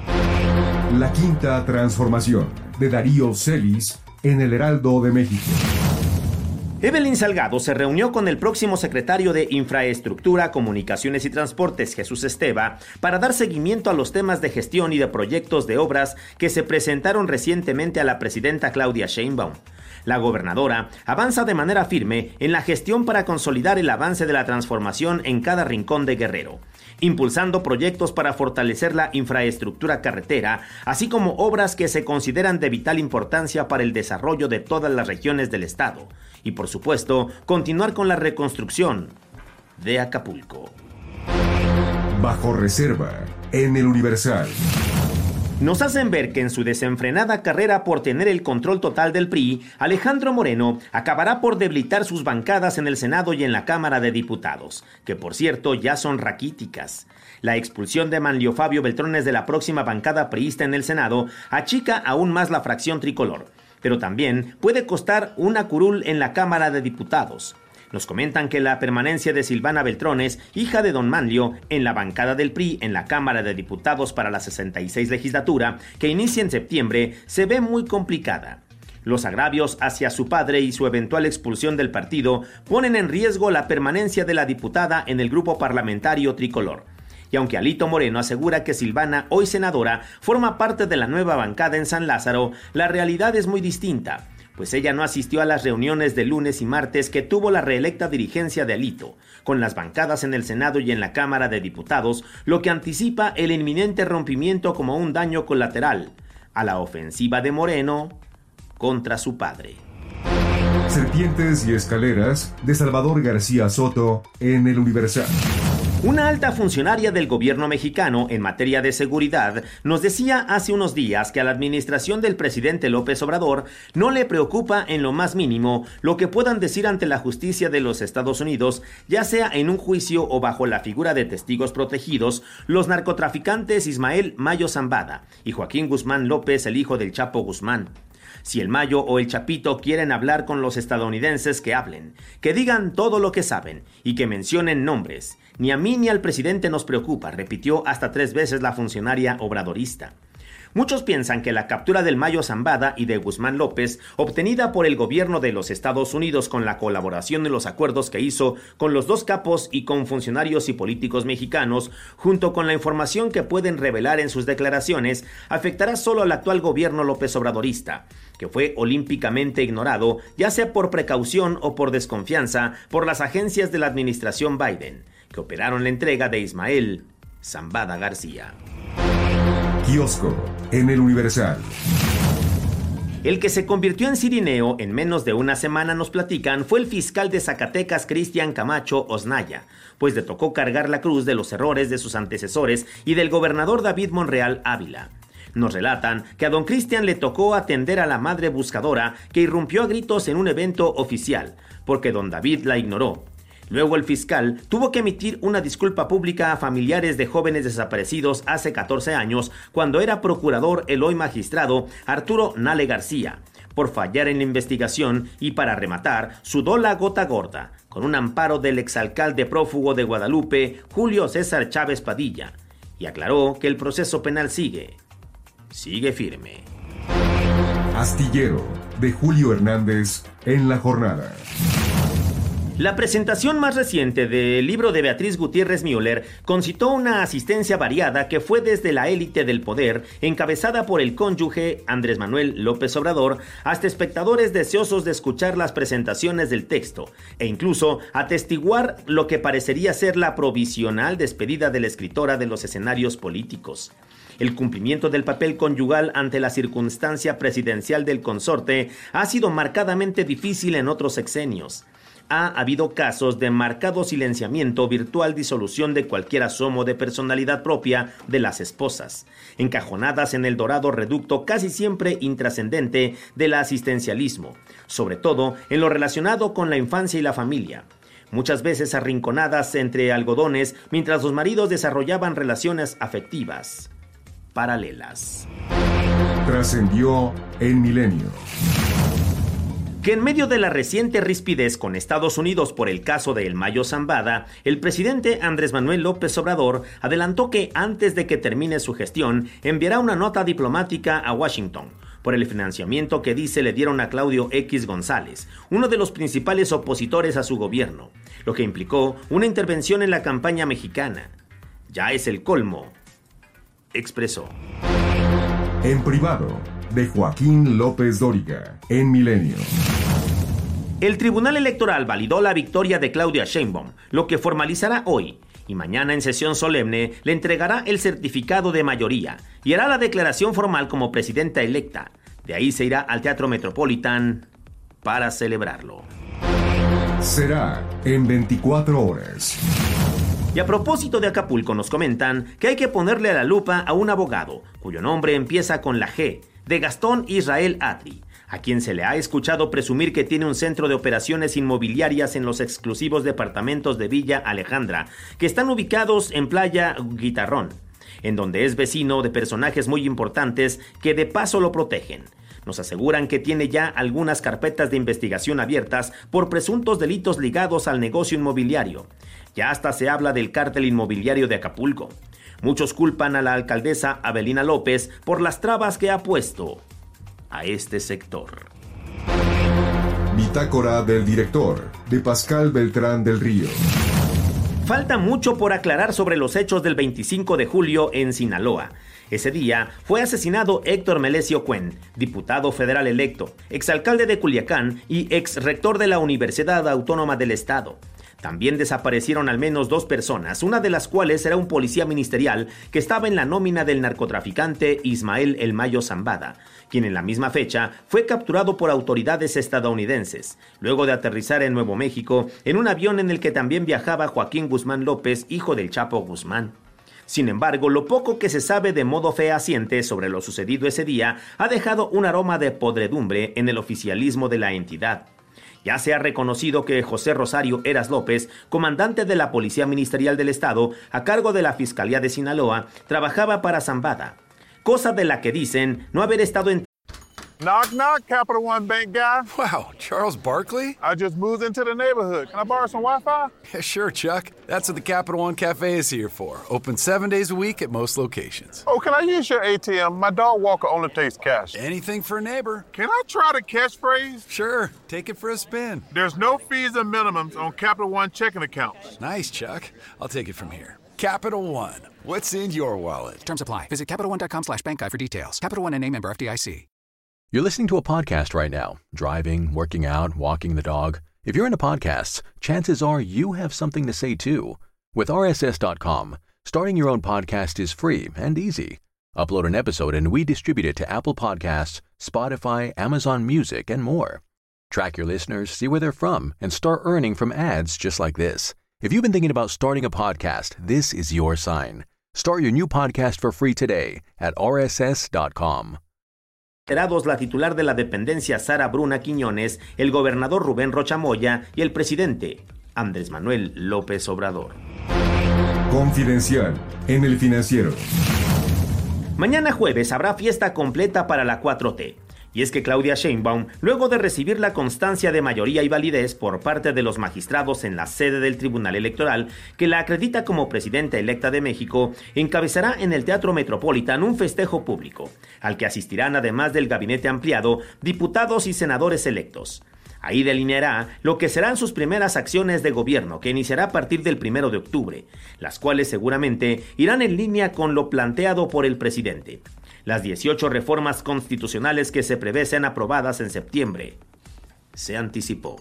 La quinta transformación de Darío Celis en el Heraldo de México. Evelyn Salgado se reunió con el próximo secretario de Infraestructura, Comunicaciones y Transportes, Jesús Esteva, para dar seguimiento a los temas de gestión y de proyectos de obras que se presentaron recientemente a la presidenta Claudia Sheinbaum. La gobernadora avanza de manera firme en la gestión para consolidar el avance de la transformación en cada rincón de Guerrero, impulsando proyectos para fortalecer la infraestructura carretera, así como obras que se consideran de vital importancia para el desarrollo de todas las regiones del estado. Y por supuesto, continuar con la reconstrucción de Acapulco. Bajo reserva, en el Universal. Nos hacen ver que en su desenfrenada carrera por tener el control total del PRI, Alejandro Moreno acabará por debilitar sus bancadas en el Senado y en la Cámara de Diputados, que por cierto ya son raquíticas. La expulsión de Manlio Fabio Beltrones de la próxima bancada priista en el Senado achica aún más la fracción tricolor, pero también puede costar una curul en la Cámara de Diputados. Nos comentan que la permanencia de Silvana Beltrones, hija de don Manlio, en la bancada del PRI en la Cámara de Diputados para la 66 legislatura, que inicia en septiembre, se ve muy complicada. Los agravios hacia su padre y su eventual expulsión del partido ponen en riesgo la permanencia de la diputada en el grupo parlamentario tricolor. Y aunque Alito Moreno asegura que Silvana, hoy senadora, forma parte de la nueva bancada en San Lázaro, la realidad es muy distinta, pues ella no asistió a las reuniones de lunes y martes que tuvo la reelecta dirigencia de Alito, con las bancadas en el Senado y en la Cámara de Diputados, lo que anticipa el inminente rompimiento como un daño colateral a la ofensiva de Moreno contra su padre. Serpientes y escaleras de Salvador García Soto en el Universal. Una alta funcionaria del gobierno mexicano en materia de seguridad nos decía hace unos días que a la administración del presidente López Obrador no le preocupa en lo más mínimo lo que puedan decir ante la justicia de los Estados Unidos, ya sea en un juicio o bajo la figura de testigos protegidos, los narcotraficantes Ismael Mayo Zambada y Joaquín Guzmán López, el hijo del Chapo Guzmán. Si el Mayo o el Chapito quieren hablar con los estadounidenses, que hablen, que digan todo lo que saben y que mencionen nombres. Ni a mí ni al presidente nos preocupa, repitió hasta 3 veces la funcionaria obradorista. Muchos piensan que la captura del Mayo Zambada y de Guzmán López, obtenida por el gobierno de los Estados Unidos con la colaboración de los acuerdos que hizo con los 2 capos y con funcionarios y políticos mexicanos, junto con la información que pueden revelar en sus declaraciones, afectará solo al actual gobierno López Obradorista, que fue olímpicamente ignorado, ya sea por precaución o por desconfianza, por las agencias de la administración Biden, que operaron la entrega de Ismael Zambada García. Kiosco en el Universal. El que se convirtió en cirineo en menos de una semana, nos platican, fue el fiscal de Zacatecas, Cristian Camacho Osnaya, pues le tocó cargar la cruz de los errores de sus antecesores y del gobernador David Monreal Ávila. Nos relatan que a don Cristian le tocó atender a la madre buscadora que irrumpió a gritos en un evento oficial, porque don David la ignoró. Luego el fiscal tuvo que emitir una disculpa pública a familiares de jóvenes desaparecidos hace 14 años, cuando era procurador el hoy magistrado Arturo Nale García, por fallar en la investigación y, para rematar, sudó la gota gorda, con un amparo del exalcalde prófugo de Guadalupe, Julio César Chávez Padilla, y aclaró que el proceso penal sigue firme. Astillero, de Julio Hernández, en La Jornada. La presentación más reciente del libro de Beatriz Gutiérrez Müller concitó una asistencia variada que fue desde la élite del poder, encabezada por el cónyuge Andrés Manuel López Obrador, hasta espectadores deseosos de escuchar las presentaciones del texto, e incluso atestiguar lo que parecería ser la provisional despedida de la escritora de los escenarios políticos. El cumplimiento del papel conyugal ante la circunstancia presidencial del consorte ha sido marcadamente difícil en otros sexenios. Ha habido casos de marcado silenciamiento, virtual disolución de cualquier asomo de personalidad propia de las esposas, encajonadas en el dorado reducto casi siempre intrascendente del asistencialismo, sobre todo en lo relacionado con la infancia y la familia. Muchas veces arrinconadas entre algodones mientras los maridos desarrollaban relaciones afectivas paralelas. Trascendió en Milenio. Que en medio de la reciente rispidez con Estados Unidos por el caso de El Mayo Zambada, el presidente Andrés Manuel López Obrador adelantó que antes de que termine su gestión enviará una nota diplomática a Washington por el financiamiento que dice le dieron a Claudio X González, uno de los principales opositores a su gobierno, lo que implicó una intervención en la campaña mexicana. Ya es el colmo, expresó. En privado, de Joaquín López Dóriga, en Milenio. El Tribunal Electoral validó la victoria de Claudia Sheinbaum, lo que formalizará hoy, y mañana en sesión solemne le entregará el certificado de mayoría y hará la declaración formal como presidenta electa. De ahí se irá al Teatro Metropolitan para celebrarlo. Será en 24 horas. Y a propósito de Acapulco nos comentan que hay que ponerle a la lupa a un abogado, cuyo nombre empieza con la G, de Gastón Israel Atri, a quien se le ha escuchado presumir que tiene un centro de operaciones inmobiliarias en los exclusivos departamentos de Villa Alejandra, que están ubicados en Playa Guitarrón, en donde es vecino de personajes muy importantes que de paso lo protegen. Nos aseguran que tiene ya algunas carpetas de investigación abiertas por presuntos delitos ligados al negocio inmobiliario. Ya hasta se habla del cártel inmobiliario de Acapulco. Muchos culpan a la alcaldesa Abelina López por las trabas que ha puesto a este sector. Bitácora del director, de Pascal Beltrán del Río. Falta mucho por aclarar sobre los hechos del 25 de julio en Sinaloa. Ese día fue asesinado Héctor Melesio Cuen, diputado federal electo, exalcalde de Culiacán y exrector de la Universidad Autónoma del Estado. También desaparecieron al menos 2 personas, una de las cuales era un policía ministerial que estaba en la nómina del narcotraficante Ismael El Mayo Zambada, quien en la misma fecha fue capturado por autoridades estadounidenses, luego de aterrizar en Nuevo México en un avión en el que también viajaba Joaquín Guzmán López, hijo del Chapo Guzmán. Sin embargo, lo poco que se sabe de modo fehaciente sobre lo sucedido ese día ha dejado un aroma de podredumbre en el oficialismo de la entidad. Ya se ha reconocido que José Rosario Heras López, comandante de la Policía Ministerial del Estado, a cargo de la Fiscalía de Sinaloa, trabajaba para Zambada, cosa de la que dicen no haber estado en... Knock, knock, Capital One Bank guy. Wow, Charles Barkley? I just moved into the neighborhood. Can I borrow some Wi-Fi? Yeah, sure, Chuck. That's what the Capital One Cafe is here for. Open 7 days a week at most locations. Oh, can I use your ATM? My dog walker only takes cash. Anything for a neighbor. Can I try the catchphrase? Sure, take it for a spin. There's no fees and minimums on Capital One checking accounts. Nice, Chuck. I'll take it from here. Capital One. What's in your wallet? Terms apply. Visit CapitalOne.com/bankguide for details. Capital One NA, member FDIC. You're listening to a podcast right now. Driving, working out, walking the dog. If you're into podcasts, chances are you have something to say too. With RSS.com, starting your own podcast is free and easy. Upload an episode and we distribute it to Apple Podcasts, Spotify, Amazon Music, and more. Track your listeners, see where they're from, and start earning from ads just like this. If you've been thinking about starting a podcast, this is your sign. Start your new podcast for free today at RSS.com. La titular de la dependencia Sara Bruna Quiñones, el gobernador Rubén Rocha Moya y el presidente Andrés Manuel López Obrador. Confidencial en El Financiero. Mañana jueves habrá fiesta completa para la 4T. Y es que Claudia Sheinbaum, luego de recibir la constancia de mayoría y validez por parte de los magistrados en la sede del Tribunal Electoral, que la acredita como presidenta electa de México, encabezará en el Teatro Metropolitan un festejo público, al que asistirán además del gabinete ampliado, diputados y senadores electos. Ahí delineará lo que serán sus primeras acciones de gobierno, que iniciará a partir del 1 de octubre, las cuales seguramente irán en línea con lo planteado por el presidente. Las 18 reformas constitucionales que se prevé sean aprobadas en septiembre. Se anticipó.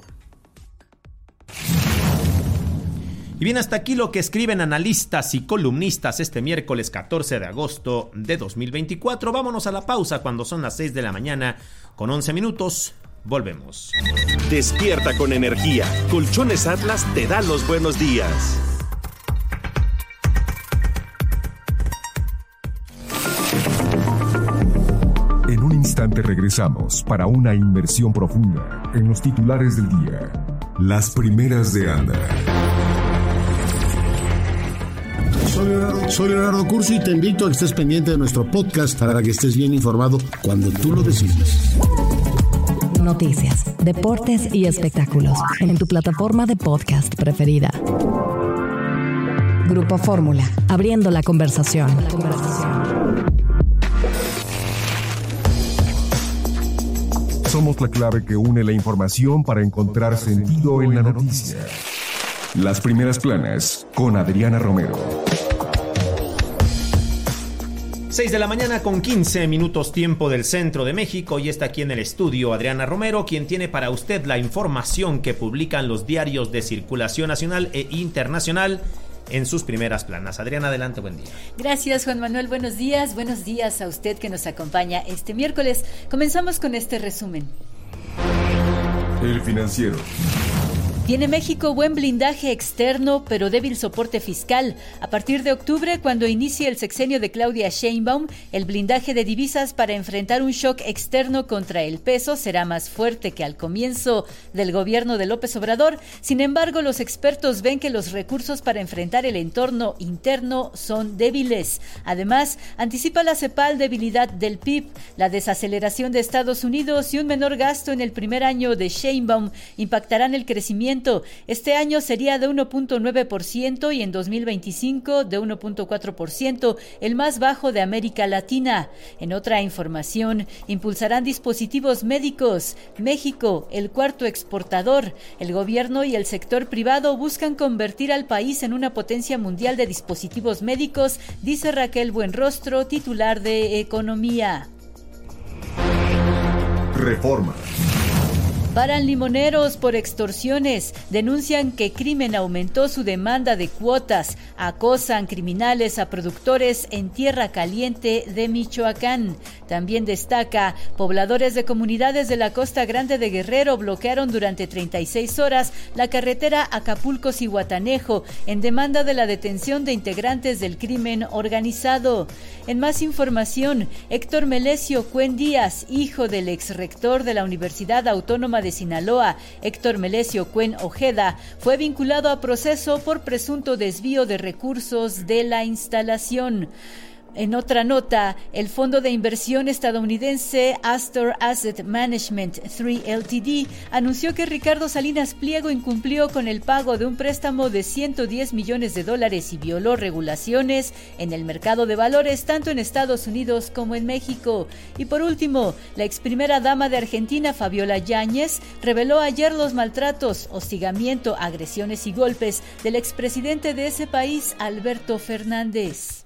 Y bien, hasta aquí lo que escriben analistas y columnistas este miércoles 14 de agosto de 2024. Vámonos a la pausa cuando son las 6 de la mañana con 11 minutos. Volvemos. Despierta con energía. Colchones Atlas te da los buenos días. En un instante regresamos para una inmersión profunda en los titulares del día. Las primeras de Anda. Soy Leonardo Curcio y te invito a que estés pendiente de nuestro podcast para que estés bien informado cuando tú lo decides. Noticias, deportes y espectáculos en tu plataforma de podcast preferida. Grupo Fórmula, abriendo la conversación. Somos la clave que une la información para encontrar sentido en la noticia. Las primeras planas con Adriana Romero. 6 de la mañana con 15 minutos tiempo del centro de México y está aquí en el estudio Adriana Romero, quien tiene para usted la información que publican los diarios de circulación nacional e internacional en sus primeras planas. Adriana, adelante, buen día. Gracias, Juan Manuel, buenos días a usted que nos acompaña este miércoles. Comenzamos con este resumen. El Financiero. Tiene México buen blindaje externo, pero débil soporte fiscal. A partir de octubre, cuando inicie el sexenio de Claudia Sheinbaum, el blindaje de divisas para enfrentar un shock externo contra el peso será más fuerte que al comienzo del gobierno de López Obrador. Sin embargo, los expertos ven que los recursos para enfrentar el entorno interno son débiles. Además, anticipa la CEPAL debilidad del PIB, la desaceleración de Estados Unidos y un menor gasto en el primer año de Sheinbaum impactarán el crecimiento. Este año sería de 1.9% y en 2025 de 1.4%, el más bajo de América Latina. En otra información, impulsarán dispositivos médicos. México, el cuarto exportador. El gobierno y el sector privado buscan convertir al país en una potencia mundial de dispositivos médicos, dice Raquel Buenrostro, titular de Economía. Reforma. Paran limoneros por extorsiones, denuncian que Crimen aumentó su demanda de cuotas, acosan criminales a productores en Tierra Caliente de Michoacán. También destaca, pobladores de comunidades de la Costa Grande de Guerrero bloquearon durante 36 horas la carretera Acapulco-Zihuatanejo en demanda de la detención de integrantes del crimen organizado. En más información, Héctor Melesio Cuen Díaz, hijo del exrector de la Universidad Autónoma de Sinaloa, Héctor Melesio Cuen Ojeda, fue vinculado a proceso por presunto desvío de recursos de la instalación. En otra nota, el fondo de inversión estadounidense Astor Asset Management 3 Ltd. anunció que Ricardo Salinas Pliego incumplió con el pago de un préstamo de $110 millones y violó regulaciones en el mercado de valores tanto en Estados Unidos como en México. Y por último, la ex primera dama de Argentina, Fabiola Yáñez, reveló ayer los maltratos, hostigamiento, agresiones y golpes del expresidente de ese país, Alberto Fernández.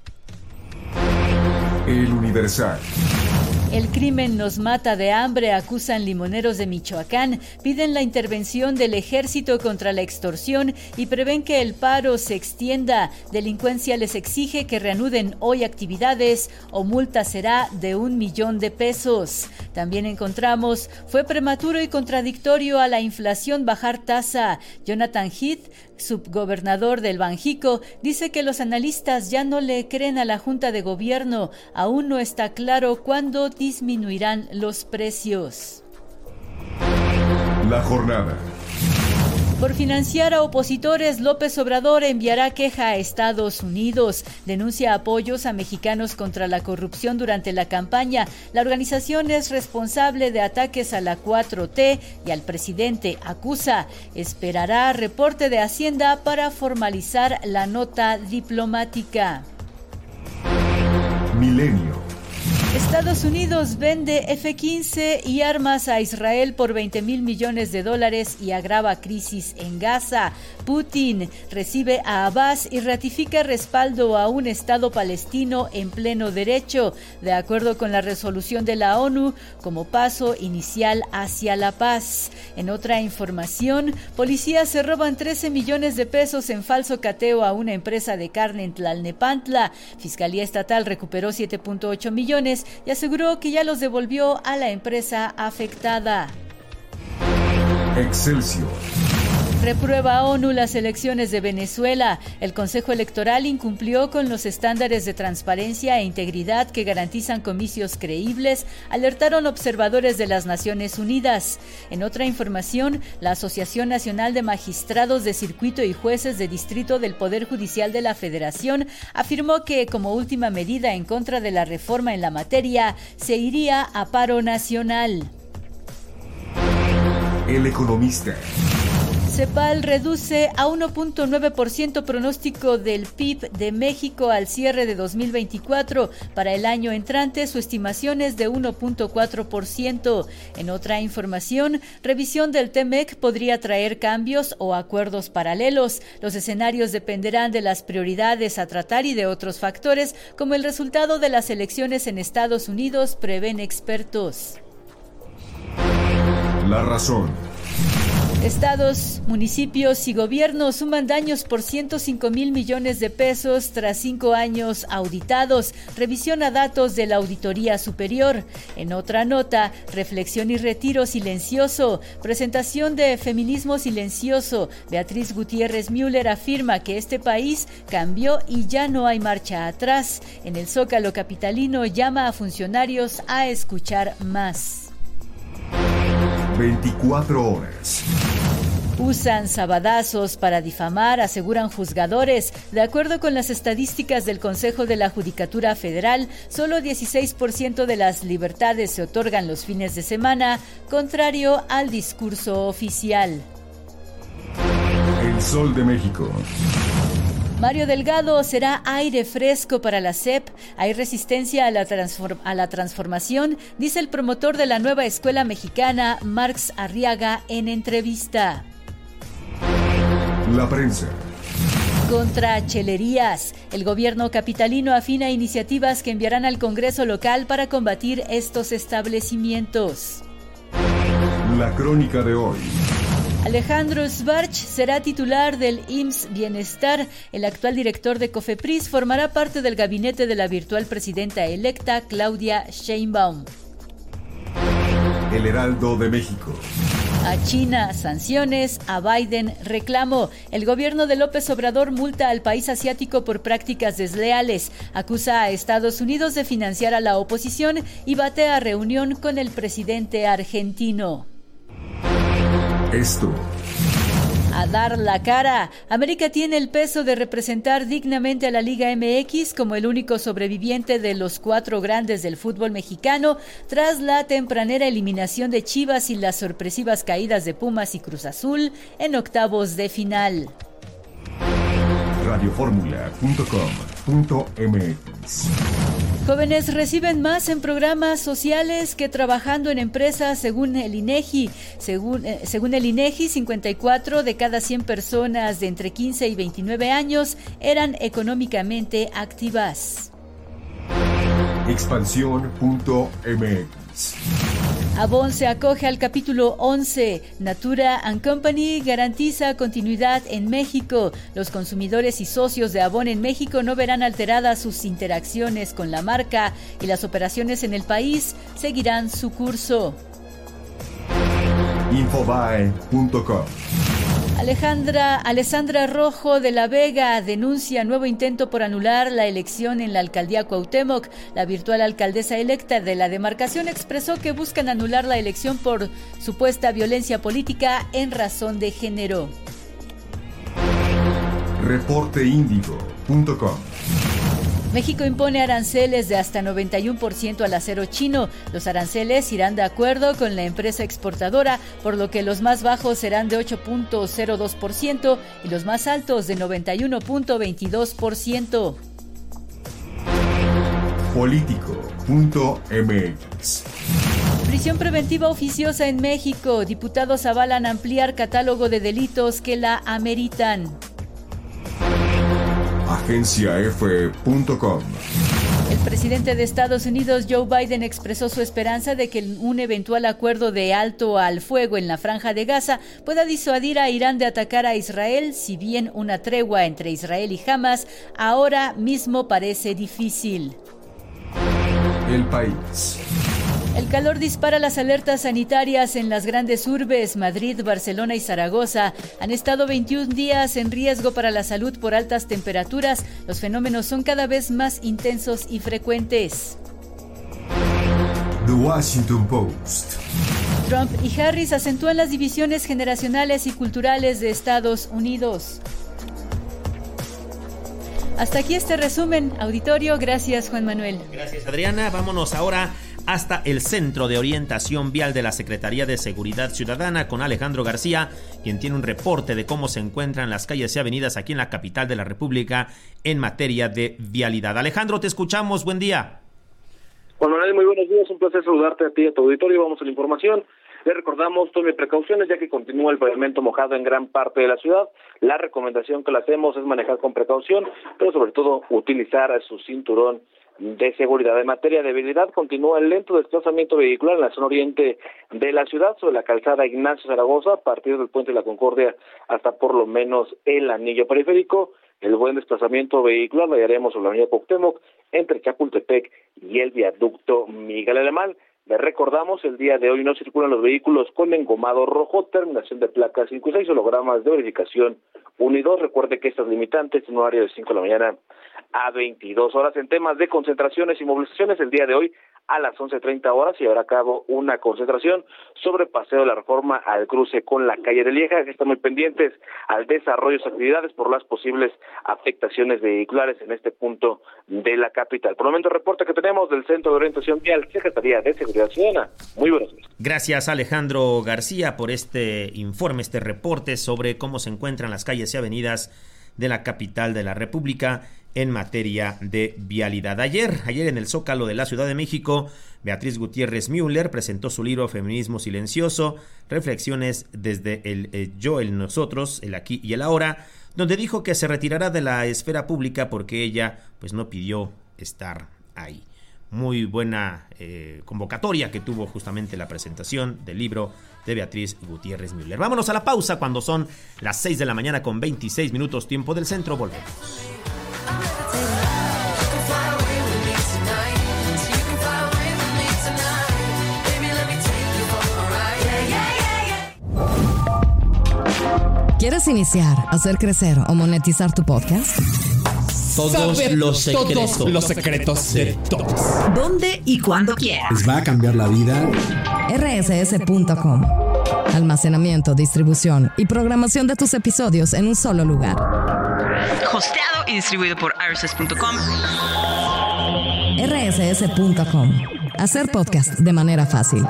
El Universal. El crimen nos mata de hambre, acusan limoneros de Michoacán, piden la intervención del ejército contra la extorsión y prevén que el paro se extienda. Delincuencia les exige que reanuden hoy actividades o multa será de $1 millón. También encontramos, fue prematuro y contradictorio a la inflación bajar tasa. Jonathan Heath, subgobernador del Banjico, dice que los analistas ya no le creen a la Junta de Gobierno. Aún no está claro cuándo disminuirán los precios. La jornada. Por financiar a opositores, López Obrador enviará queja a Estados Unidos. Denuncia apoyos a mexicanos contra la corrupción durante la campaña. La organización es responsable de ataques a la 4T y al presidente acusa. Esperará reporte de Hacienda para formalizar la nota diplomática. Milenio. Estados Unidos vende F-15 y armas a Israel por $20,000 millones y agrava crisis en Gaza. Putin recibe a Abbas y ratifica respaldo a un Estado palestino en pleno derecho, de acuerdo con la resolución de la ONU, como paso inicial hacia la paz. En otra información, policías se roban $13 millones en falso cateo a una empresa de carne en Tlalnepantla. Fiscalía Estatal recuperó 7.8 millones y aseguró que ya los devolvió a la empresa afectada. Excelsior. Reprueba ONU las elecciones de Venezuela. El Consejo Electoral incumplió con los estándares de transparencia e integridad que garantizan comicios creíbles, alertaron observadores de las Naciones Unidas. En otra información, la Asociación Nacional de Magistrados de Circuito y Jueces de Distrito del Poder Judicial de la Federación afirmó que, como última medida en contra de la reforma en la materia, se iría a paro nacional. El Economista. CEPAL reduce a 1.9% pronóstico del PIB de México al cierre de 2024. Para el año entrante, su estimación es de 1.4%. En otra información, revisión del TEMEC podría traer cambios o acuerdos paralelos. Los escenarios dependerán de las prioridades a tratar y de otros factores, como el resultado de las elecciones en Estados Unidos, prevén expertos. La Razón. Estados, municipios y gobiernos suman daños por 105,000 millones de pesos tras 5 años auditados. Revisión a datos de la Auditoría Superior. En otra nota, reflexión y retiro silencioso. Presentación de feminismo silencioso. Beatriz Gutiérrez Müller afirma que este país cambió y ya no hay marcha atrás. En el Zócalo capitalino llama a funcionarios a escuchar más. 24 horas. Usan sabadazos para difamar, aseguran juzgadores. De acuerdo con las estadísticas del Consejo de la Judicatura Federal, solo 16% de las libertades se otorgan los fines de semana, contrario al discurso oficial. El Sol de México. Mario Delgado, será aire fresco para la SEP. Hay resistencia a la transformación, dice el promotor de la nueva escuela mexicana, Marx Arriaga, en entrevista. La prensa. Contra chelerías. El gobierno capitalino afina iniciativas que enviarán al Congreso local para combatir estos establecimientos. La crónica de hoy. Alejandro Sbarch será titular del IMSS Bienestar. El actual director de COFEPRIS formará parte del gabinete de la virtual presidenta electa, Claudia Sheinbaum. El Heraldo de México. A China, sanciones, a Biden, reclamo. El gobierno de López Obrador multa al país asiático por prácticas desleales. Acusa a Estados Unidos de financiar a la oposición y batea reunión con el presidente argentino. Esto. A dar la cara. América tiene el peso de representar dignamente a la Liga MX como el único sobreviviente de los 4 grandes del fútbol mexicano tras la tempranera eliminación de Chivas y las sorpresivas caídas de Pumas y Cruz Azul en octavos de final. Radioformula.com.mx. Jóvenes reciben más en programas sociales que trabajando en empresas, según el INEGI. Según el INEGI, 54 de cada 100 personas de entre 15 y 29 años eran económicamente activas. Expansión.mx. Avon se acoge al capítulo 11. Natura & Company garantiza continuidad en México. Los consumidores y socios de Avon en México no verán alteradas sus interacciones con la marca y las operaciones en el país seguirán su curso. Infobae.com. Alessandra Rojo de la Vega denuncia nuevo intento por anular la elección en la alcaldía Cuauhtémoc. La virtual alcaldesa electa de la demarcación expresó que buscan anular la elección por supuesta violencia política en razón de género. Reporteindigo.com. México impone aranceles de hasta 91% al acero chino. Los aranceles irán de acuerdo con la empresa exportadora, por lo que los más bajos serán de 8.02% y los más altos de 91.22%. Político.mx. Prisión preventiva oficiosa en México. Diputados avalan ampliar catálogo de delitos que la ameritan. Agenciaf.com. El presidente de Estados Unidos, Joe Biden, expresó su esperanza de que un eventual acuerdo de alto al fuego en la Franja de Gaza pueda disuadir a Irán de atacar a Israel, si bien una tregua entre Israel y Hamas ahora mismo parece difícil. El País. El calor dispara las alertas sanitarias en las grandes urbes. Madrid, Barcelona y Zaragoza han estado 21 días en riesgo para la salud por altas temperaturas. Los fenómenos son cada vez más intensos y frecuentes. The Washington Post. Trump y Harris acentúan las divisiones generacionales y culturales de Estados Unidos. Hasta aquí este resumen, auditorio. Gracias, Juan Manuel. Gracias, Adriana. Vámonos ahora hasta el Centro de Orientación Vial de la Secretaría de Seguridad Ciudadana con Alejandro García, quien tiene un reporte de cómo se encuentran las calles y avenidas aquí en la capital de la República en materia de vialidad. Alejandro, te escuchamos. Buen día. Juan Manuel, muy buenos días. Un placer saludarte a ti y a tu auditorio. Vamos a la información. Les recordamos, tome precauciones ya que continúa el pavimento mojado en gran parte de la ciudad. La recomendación que le hacemos es manejar con precaución, pero sobre todo utilizar su cinturón de seguridad. En materia de vialidad, continúa el lento desplazamiento vehicular en la zona oriente de la ciudad, sobre la calzada Ignacio Zaragoza, a partir del Puente de la Concordia hasta por lo menos el anillo periférico. El buen desplazamiento vehicular lo hallaremos sobre la avenida Cuauhtémoc, entre Chapultepec y el viaducto Miguel Alemán. Les recordamos, el día de hoy no circulan los vehículos con engomado rojo, terminación de placas 5 y 6, hologramas de verificación 1 y 2. Recuerde que estas limitantes en un horario de 5 de la mañana a 22 horas. En temas de concentraciones y movilizaciones, el día de hoy a las 11:30 horas se llevará a cabo una concentración sobre Paseo de la Reforma al cruce con la calle de Lieja, que están muy pendientes al desarrollo de sus actividades por las posibles afectaciones vehiculares en este punto de la capital. Por el momento, el reporte que tenemos del Centro de Orientación Vial, Secretaría de Seguridad Ciudadana. Muy buenos días. Gracias, Alejandro García, por este informe, este reporte sobre cómo se encuentran las calles y avenidas de la capital de la República en materia de vialidad. Ayer en el Zócalo de la Ciudad de México, Beatriz Gutiérrez Müller presentó su libro Feminismo Silencioso, reflexiones desde el yo, el nosotros, el aquí y el ahora, donde dijo que se retirará de la esfera pública porque ella pues no pidió estar ahí. Muy buena convocatoria que tuvo justamente la presentación del libro de Beatriz Gutiérrez Müller. Vámonos a la pausa cuando son las 6 de la mañana con 26 minutos tiempo del centro. Volvemos. ¿Quieres iniciar, hacer crecer o monetizar tu podcast? Todos los secretos de todos. ¿Dónde y cuándo quieras? ¿Les va a cambiar la vida? rss.com. Almacenamiento, distribución y programación de tus episodios en un solo lugar. Hosteado y distribuido por rss.com. rss.com. Hacer podcast de manera fácil.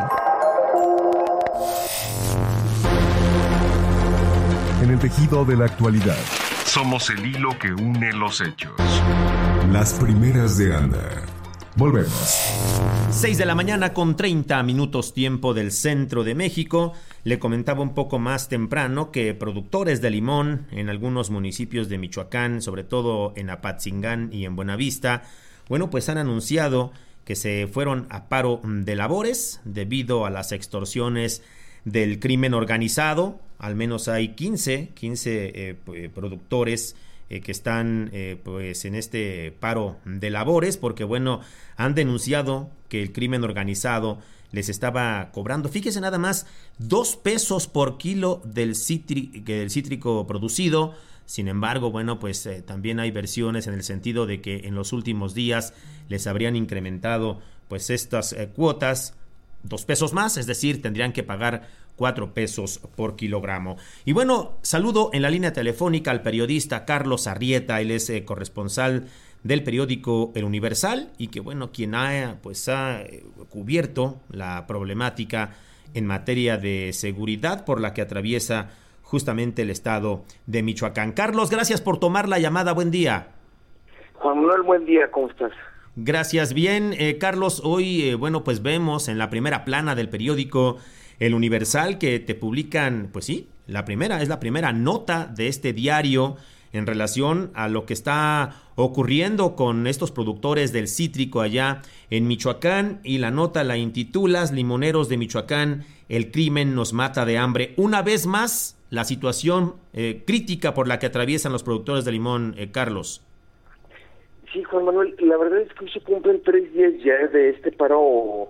En el tejido de la actualidad, somos el hilo que une los hechos. Las primeras de Anda. Volvemos. 6 de la mañana con 30 minutos tiempo del centro de México. Le comentaba un poco más temprano que productores de limón en algunos municipios de Michoacán, sobre todo en Apatzingán y en Buenavista, bueno, pues han anunciado que se fueron a paro de labores debido a las extorsiones del crimen organizado. Al menos hay 15 productores que están pues en este paro de labores porque bueno, han denunciado que el crimen organizado les estaba cobrando, fíjese nada más, 2 pesos por kilo del cítrico producido. Sin embargo, bueno, pues también hay versiones en el sentido de que en los últimos días les habrían incrementado pues estas cuotas 2 pesos más, es decir, tendrían que pagar 4 pesos por kilogramo. Y bueno, saludo en la línea telefónica al periodista Carlos Arrieta. Él es corresponsal del periódico El Universal y que bueno, quien ha cubierto la problemática en materia de seguridad por la que atraviesa justamente el estado de Michoacán. Carlos, gracias por tomar la llamada. Buen día. Juan Manuel, buen día. ¿Cómo estás? Gracias. Bien, Carlos, hoy, bueno, pues vemos en la primera plana del periódico El Universal que te publican, pues sí, es la primera nota de este diario en relación a lo que está ocurriendo con estos productores del cítrico allá en Michoacán, y la nota la intitulas Limoneros de Michoacán, el crimen nos mata de hambre. Una vez más, la situación crítica por la que atraviesan los productores de limón, Carlos. Sí, Juan Manuel, la verdad es que hoy se cumplen 3 días ya de este paro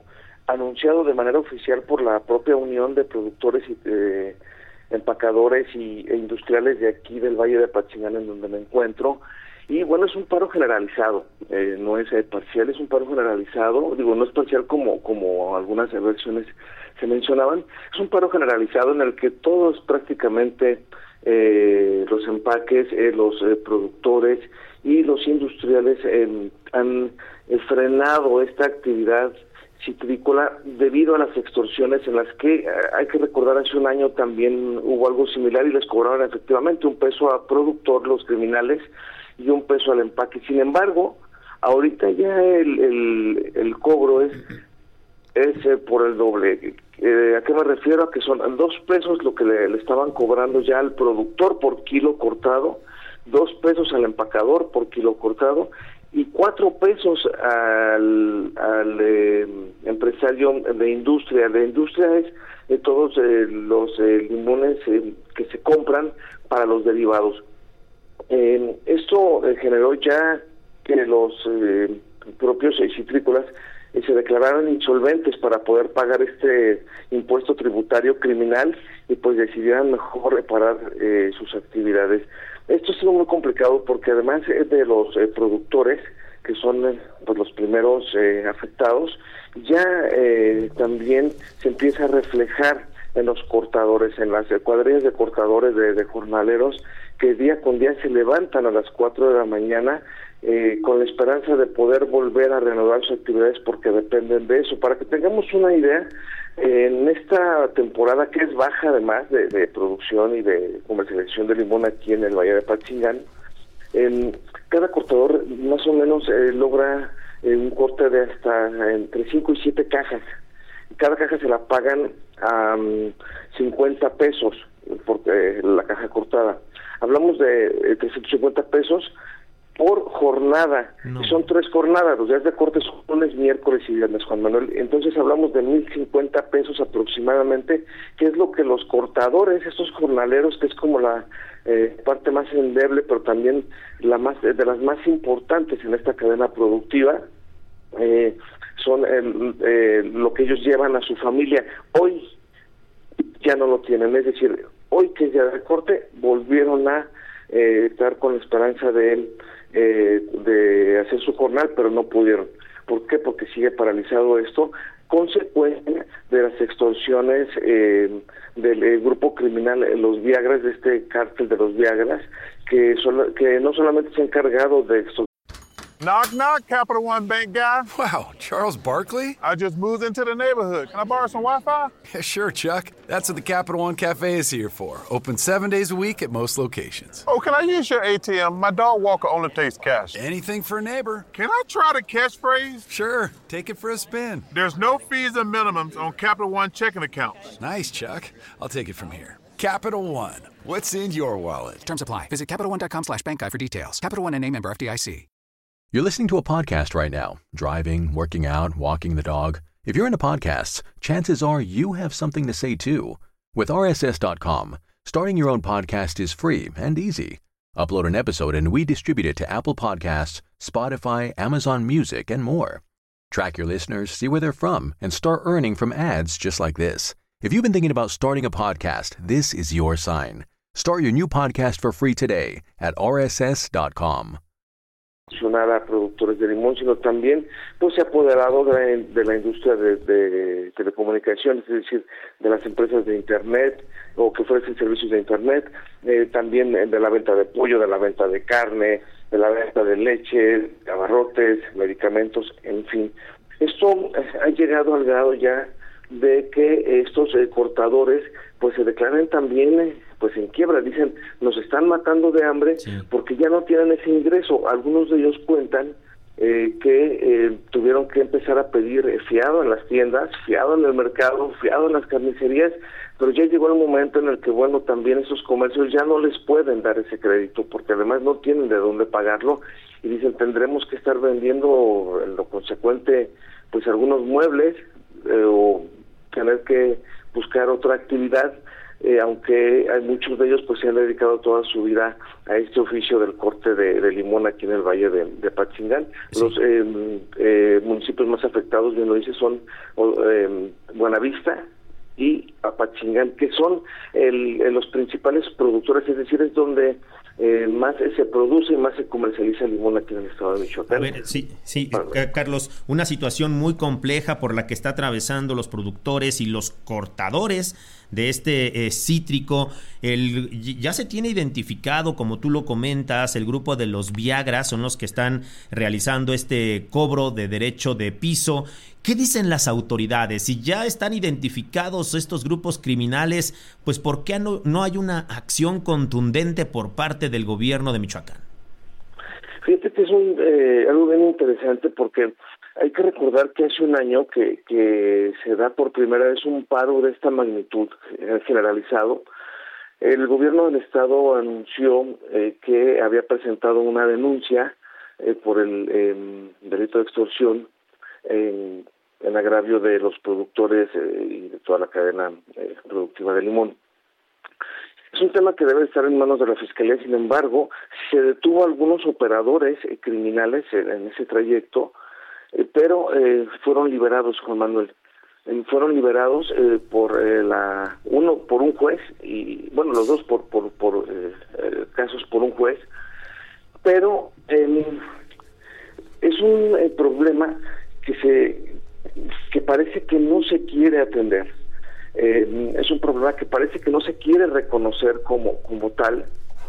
anunciado de manera oficial por la propia Unión de Productores y Empacadores e Industriales de aquí del Valle de Apatzingán, en donde me encuentro. Y bueno, es un paro generalizado, no es parcial, es un paro generalizado. Digo, no es parcial como algunas versiones se mencionaban. Es un paro generalizado en el que todos prácticamente los empaques, los productores y los industriales han frenado esta actividad citrícola debido a las extorsiones en las que, hay que recordar, hace un año también hubo algo similar y les cobraron efectivamente $1 a productor los criminales y $1 al empaque. Sin embargo, ahorita ya el cobro es por el doble. ¿A qué me refiero? A que son $2 lo que le estaban cobrando ya al productor por kilo cortado, $2 al empacador por kilo cortado y $4 al empresario de industria. De industria es de todos los limones que se compran para los derivados. Esto generó ya que los propios citrícolas se declararon insolventes para poder pagar este impuesto tributario criminal y pues decidieron mejor reparar sus actividades. Esto ha sido muy complicado porque además de los productores, que son pues los primeros afectados, ya también se empieza a reflejar en los cortadores, en las cuadrillas de cortadores de jornaleros que día con día se levantan a las 4 de la mañana con la esperanza de poder volver a reanudar sus actividades porque dependen de eso. Para que tengamos una idea, en esta temporada que es baja además de producción y de comercialización de limón aquí en el Valle de Apatzingán, cada cortador más o menos logra un corte de hasta entre 5 y 7 cajas. Cada caja se la pagan a $50 por la caja cortada. Hablamos de $350 por jornada, y son 3 jornadas. Los días de corte son lunes, miércoles y viernes, Juan Manuel. Entonces hablamos de $1,050 aproximadamente, que es lo que los cortadores, estos jornaleros, que es como la parte más endeble, pero también de las más importantes en esta cadena productiva, son lo que ellos llevan a su familia. Hoy ya no lo tienen, es decir, hoy que es día de corte, volvieron a estar con la esperanza de hacer su jornal, pero no pudieron. ¿Por qué? Porque sigue paralizado esto, consecuencia de las extorsiones del grupo criminal Los Viagras, de este cártel de Los Viagras, que no solamente se ha encargado de extorsionar. Knock, knock, Capital One Bank guy. Wow, Charles Barkley? I just moved into the neighborhood. Can I borrow some Wi-Fi? Yeah, sure, Chuck. That's what the Capital One Cafe is here for. Open 7 days a week at most locations. Oh, can I use your ATM? My dog walker only takes cash. Anything for a neighbor. Can I try the catchphrase? Sure, take it for a spin. There's no fees or minimums on Capital One checking accounts. Nice, Chuck. I'll take it from here. Capital One. What's in your wallet? Terms apply. Visit CapitalOne.com/bankguide for details. Capital One NA, member FDIC. You're listening to a podcast right now, driving, working out, walking the dog. If you're into podcasts, chances are you have something to say too. With RSS.com, starting your own podcast is free and easy. Upload an episode and we distribute it to Apple Podcasts, Spotify, Amazon Music, and more. Track your listeners, see where they're from, and start earning from ads just like this. If you've been thinking about starting a podcast, this is your sign. Start your new podcast for free today at RSS.com. A productores de limón, sino también pues se ha apoderado de la industria de telecomunicaciones, es decir, de las empresas de internet o que ofrecen servicios de internet, también de la venta de pollo, de la venta de carne, de la venta de leche, abarrotes, medicamentos, en fin. Esto ha llegado al grado ya de que estos cortadores pues se declaran también pues en quiebra. Dicen, nos están matando de hambre porque ya no tienen ese ingreso. Algunos de ellos cuentan que tuvieron que empezar a pedir fiado en las tiendas, fiado en el mercado, fiado en las carnicerías, pero ya llegó el momento en el que, bueno, también esos comercios ya no les pueden dar ese crédito porque además no tienen de dónde pagarlo y dicen, tendremos que estar vendiendo en lo consecuente pues algunos muebles o tener que buscar otra actividad aunque hay muchos de ellos pues se han dedicado toda su vida a este oficio del corte de limón aquí en el Valle de Apatzingán. Sí. Los municipios más afectados, bien lo dice, son Buenavista y Apatzingán, que son los principales productores, es decir, es donde más se produce y más se comercializa el limón aquí en el estado de Michoacán. A ver, sí, Carlos, una situación muy compleja por la que está atravesando los productores y los cortadores de este cítrico. Ya se tiene identificado, como tú lo comentas, el grupo de los Viagra, son los que están realizando este cobro de derecho de piso. ¿Qué dicen las autoridades? Si ya están identificados estos grupos criminales, pues ¿por qué no hay una acción contundente por parte del gobierno de Michoacán? Fíjate que es algo bien interesante, porque hay que recordar que hace un año que se da por primera vez un paro de esta magnitud generalizado. El gobierno del estado anunció que había presentado una denuncia por el delito de extorsión en agravio de los productores y de toda la cadena productiva de limón. Es un tema que debe estar en manos de la Fiscalía. Sin embargo, se detuvo a algunos operadores criminales en ese trayecto, pero fueron liberados, Juan Manuel. Fueron liberados uno por un juez, y bueno, los dos por casos por un juez, pero es un problema que parece que no se quiere atender. Es un problema que parece que no se quiere reconocer como tal,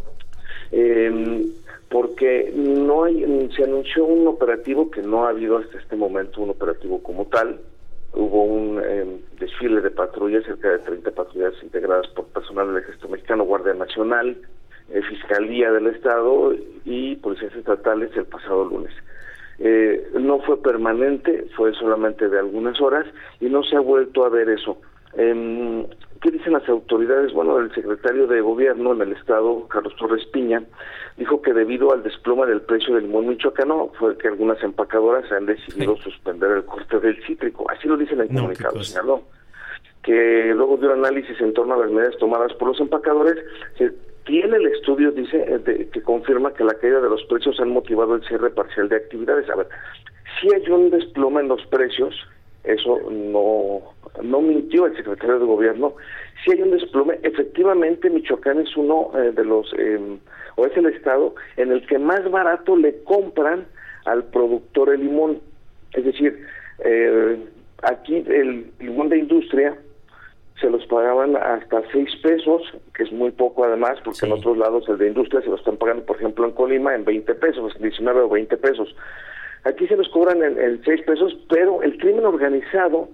porque se anunció un operativo que no ha habido hasta este momento un operativo como tal. Hubo un desfile de patrullas, cerca de 30 patrullas integradas por personal del Ejército Mexicano, Guardia Nacional, Fiscalía del Estado y policías estatales el pasado lunes. No fue permanente, fue solamente de algunas horas y no se ha vuelto a ver eso. ¿Qué dicen las autoridades? Bueno, el secretario de Gobierno en el estado, Carlos Torres Piña, dijo que debido al desplome del precio del limón michoacano fue que algunas empacadoras han decidido suspender el corte del cítrico. Así lo dicen en el comunicado, señaló. Que luego de un análisis en torno a las medidas tomadas por los empacadores, se tiene el estudio, dice, que confirma que la caída de los precios han motivado el cierre parcial de actividades. A ver, si hay un desplome en los precios, eso no mintió el secretario de Gobierno. Si hay un desplome, efectivamente Michoacán es uno de los, o es el estado en el que más barato le compran al productor el limón. Es decir, aquí el limón de industria se los pagaban hasta 6 pesos, que es muy poco además, porque en otros lados el de industria se lo están pagando, por ejemplo en Colima, en 20 pesos, 19 o 20 pesos. Aquí se los cobran en 6 pesos, pero el crimen organizado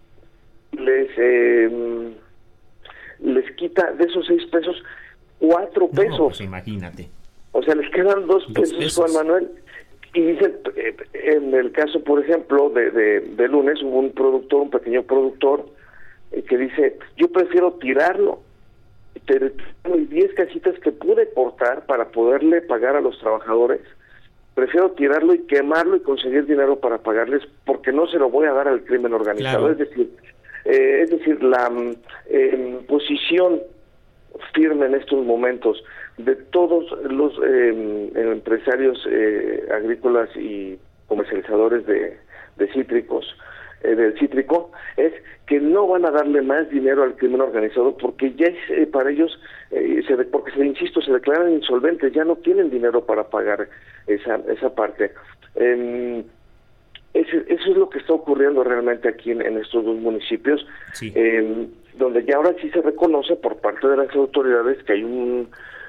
les quita de esos 6 pesos 4 pesos. No, pues imagínate. O sea, les quedan 2 pesos, Juan Manuel. Y dicen, en el caso, por ejemplo, de lunes, hubo un pequeño productor, que dice, yo prefiero tirarlo, pero 10 casitas que pude cortar para poderle pagar a los trabajadores, prefiero tirarlo y quemarlo y conseguir dinero para pagarles, porque no se lo voy a dar al crimen organizado. Claro. Es decir, la posición firme en estos momentos de todos los empresarios agrícolas y comercializadores de cítricos, del cítrico, es que no van a darle más dinero al crimen organizado, porque ya es para ellos, porque se declaran insolventes, ya no tienen dinero para pagar esa parte. Eso es lo que está ocurriendo realmente aquí en estos dos municipios, donde ya ahora sí se reconoce por parte de las autoridades que hay un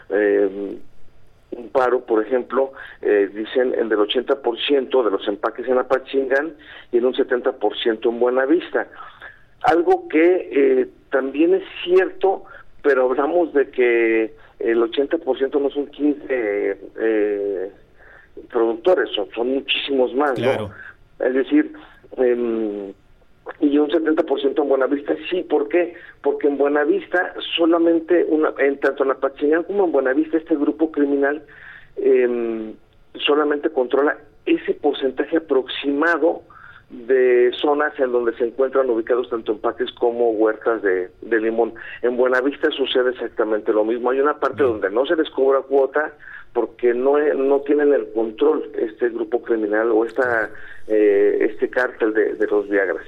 paro, por ejemplo, dicen el del 80% de los empaques en Apatzingán y en un 70% en Buenavista. Algo que también es cierto, pero hablamos de que el 80% no son 15 productores, son muchísimos más, claro, ¿no? Es decir, y un 70% en Buenavista, sí, ¿por qué? Porque en Buenavista solamente, tanto en Apatzingán como en Buenavista, este grupo criminal solamente controla ese porcentaje aproximado de zonas en donde se encuentran ubicados tanto empaques como huertas de limón. En Buenavista sucede exactamente lo mismo. Hay una parte donde no se les cobra cuota porque no tienen el control este grupo criminal o este cártel de los Viagras.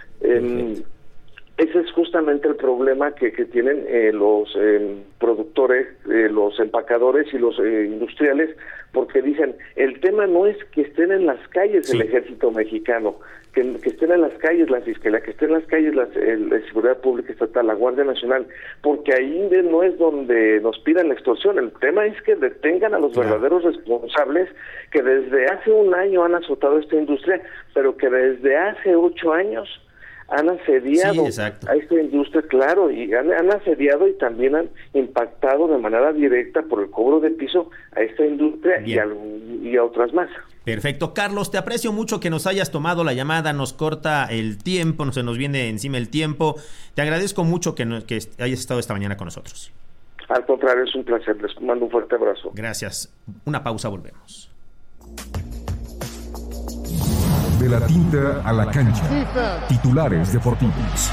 Ese es justamente el problema que tienen los productores, los empacadores y los industriales, porque dicen, el tema no es que estén en las calles el ejército mexicano, que estén en las calles la Fiscalía, que estén en las calles la Seguridad Pública Estatal, la Guardia Nacional, porque ahí no es donde nos pidan la extorsión. El tema es que detengan a los verdaderos responsables que desde hace un año han azotado esta industria, pero que desde hace 8 años han asediado a esta industria, claro, y han asediado y también han impactado de manera directa por el cobro de piso a esta industria y a otras más. Perfecto. Carlos, te aprecio mucho que nos hayas tomado la llamada, nos corta el tiempo, se nos viene encima el tiempo. Te agradezco mucho que hayas estado esta mañana con nosotros. Al contrario, es un placer, les mando un fuerte abrazo. Gracias. Una pausa, volvemos. De la tinta a la cancha. Titulares deportivos.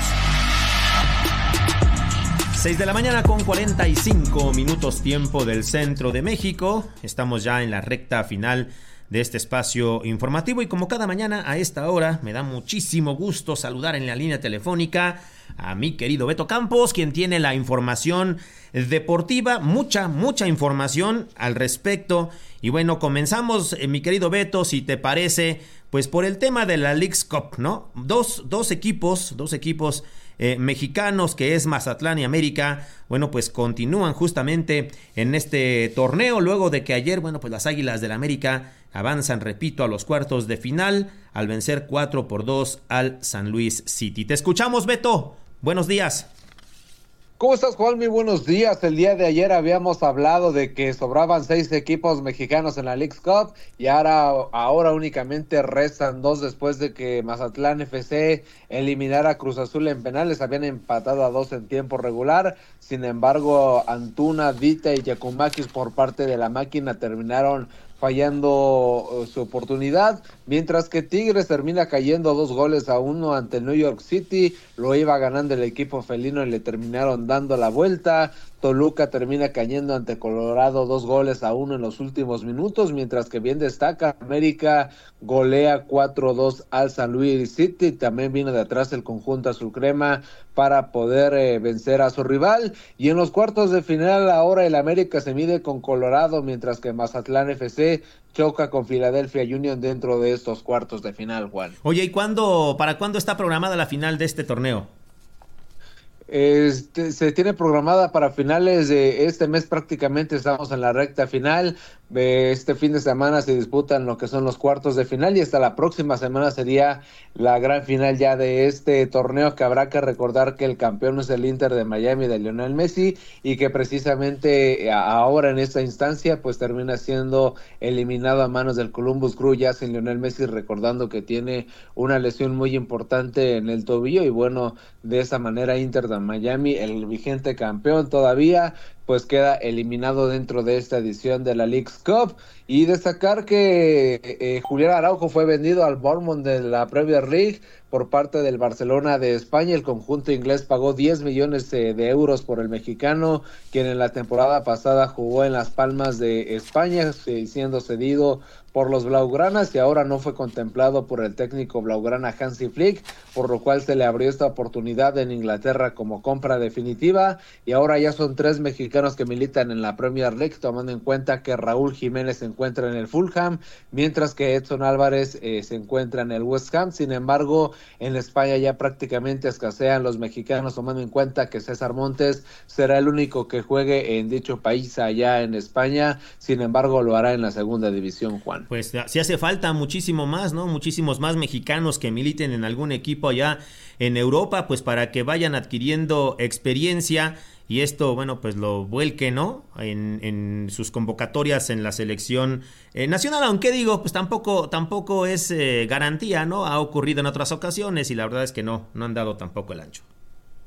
6 de la mañana con 45 minutos tiempo del centro de México. Estamos ya en la recta final de este espacio informativo y como cada mañana a esta hora me da muchísimo gusto saludar en la línea telefónica a mi querido Beto Campos, quien tiene la información deportiva, mucha información al respecto. Y bueno, comenzamos, mi querido Beto, si te parece, pues por el tema de la Leagues Cup, ¿no? Dos equipos mexicanos, que es Mazatlán y América, bueno, pues continúan justamente en este torneo, luego de que ayer, bueno, pues las Águilas del América avanzan, repito, a los cuartos de final, al vencer 4-2 al San Luis City. Te escuchamos, Beto. Buenos días. ¿Cómo estás, Juan? Muy buenos días. El día de ayer habíamos hablado de que sobraban 6 equipos mexicanos en la Leagues Cup y ahora únicamente restan 2 después de que Mazatlán FC eliminara a Cruz Azul en penales. Habían empatado a 2 en tiempo regular. Sin embargo, Antuna, Dita y Giacomakis por parte de la máquina terminaron fallando su oportunidad, mientras que Tigres termina cayendo 2-1 ante el New York City. Lo iba ganando el equipo felino y le terminaron dando la vuelta. Toluca termina cayendo ante Colorado 2-1 en los últimos minutos, mientras que bien destaca, América golea 4-2 al San Luis City. También vino de atrás el conjunto azul crema para poder vencer a su rival. Y en los cuartos de final ahora el América se mide con Colorado, mientras que Mazatlán FC choca con Philadelphia Union dentro de estos cuartos de final, Juan. Oye, ¿y para cuándo está programada la final de este torneo? Se tiene programada para finales de este mes, prácticamente estamos en la recta final. Este fin de semana se disputan lo que son los cuartos de final y hasta la próxima semana sería la gran final ya de este torneo, que habrá que recordar que el campeón es el Inter de Miami de Lionel Messi y que precisamente ahora en esta instancia pues termina siendo eliminado a manos del Columbus Crew ya sin Lionel Messi, recordando que tiene una lesión muy importante en el tobillo. Y bueno, de esa manera Inter de Miami, el vigente campeón todavía, pues queda eliminado dentro de esta edición de la Leagues Cup. Y destacar que Julián Araujo fue vendido al Bournemouth de la Premier League por parte del Barcelona de España. El conjunto inglés pagó 10 millones de euros por el mexicano, quien en la temporada pasada jugó en Las Palmas de España, siendo cedido por los blaugranas, y ahora no fue contemplado por el técnico blaugrana Hansi Flick, por lo cual se le abrió esta oportunidad en Inglaterra como compra definitiva. Y ahora ya son 3 mexicanos que militan en la Premier League, tomando en cuenta que Raúl Jiménez se encuentra en el Fulham, mientras que Edson Álvarez se encuentra en el West Ham. Sin embargo, en España ya prácticamente escasean los mexicanos, tomando en cuenta que César Montes será el único que juegue en dicho país allá en España. Sin embargo, lo hará en la segunda división, Juan. Pues sí hace falta muchísimo más, ¿no? Muchísimos más mexicanos que militen en algún equipo allá en Europa, pues para que vayan adquiriendo experiencia y esto, bueno, pues lo vuelque, ¿no? En sus convocatorias en la selección nacional, aunque digo, pues tampoco es garantía, ¿no? Ha ocurrido en otras ocasiones y la verdad es que no han dado tampoco el ancho.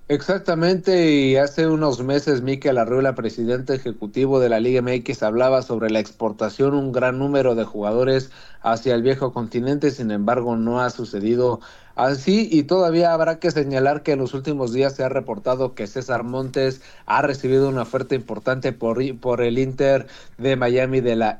Exactamente, y hace unos meses Mikel Arriola, presidente ejecutivo de la Liga MX, hablaba sobre la exportación, un gran número de jugadores hacia el viejo continente. Sin embargo, no ha sucedido así, y todavía habrá que señalar que en los últimos días se ha reportado que César Montes ha recibido una oferta importante por el Inter de Miami de la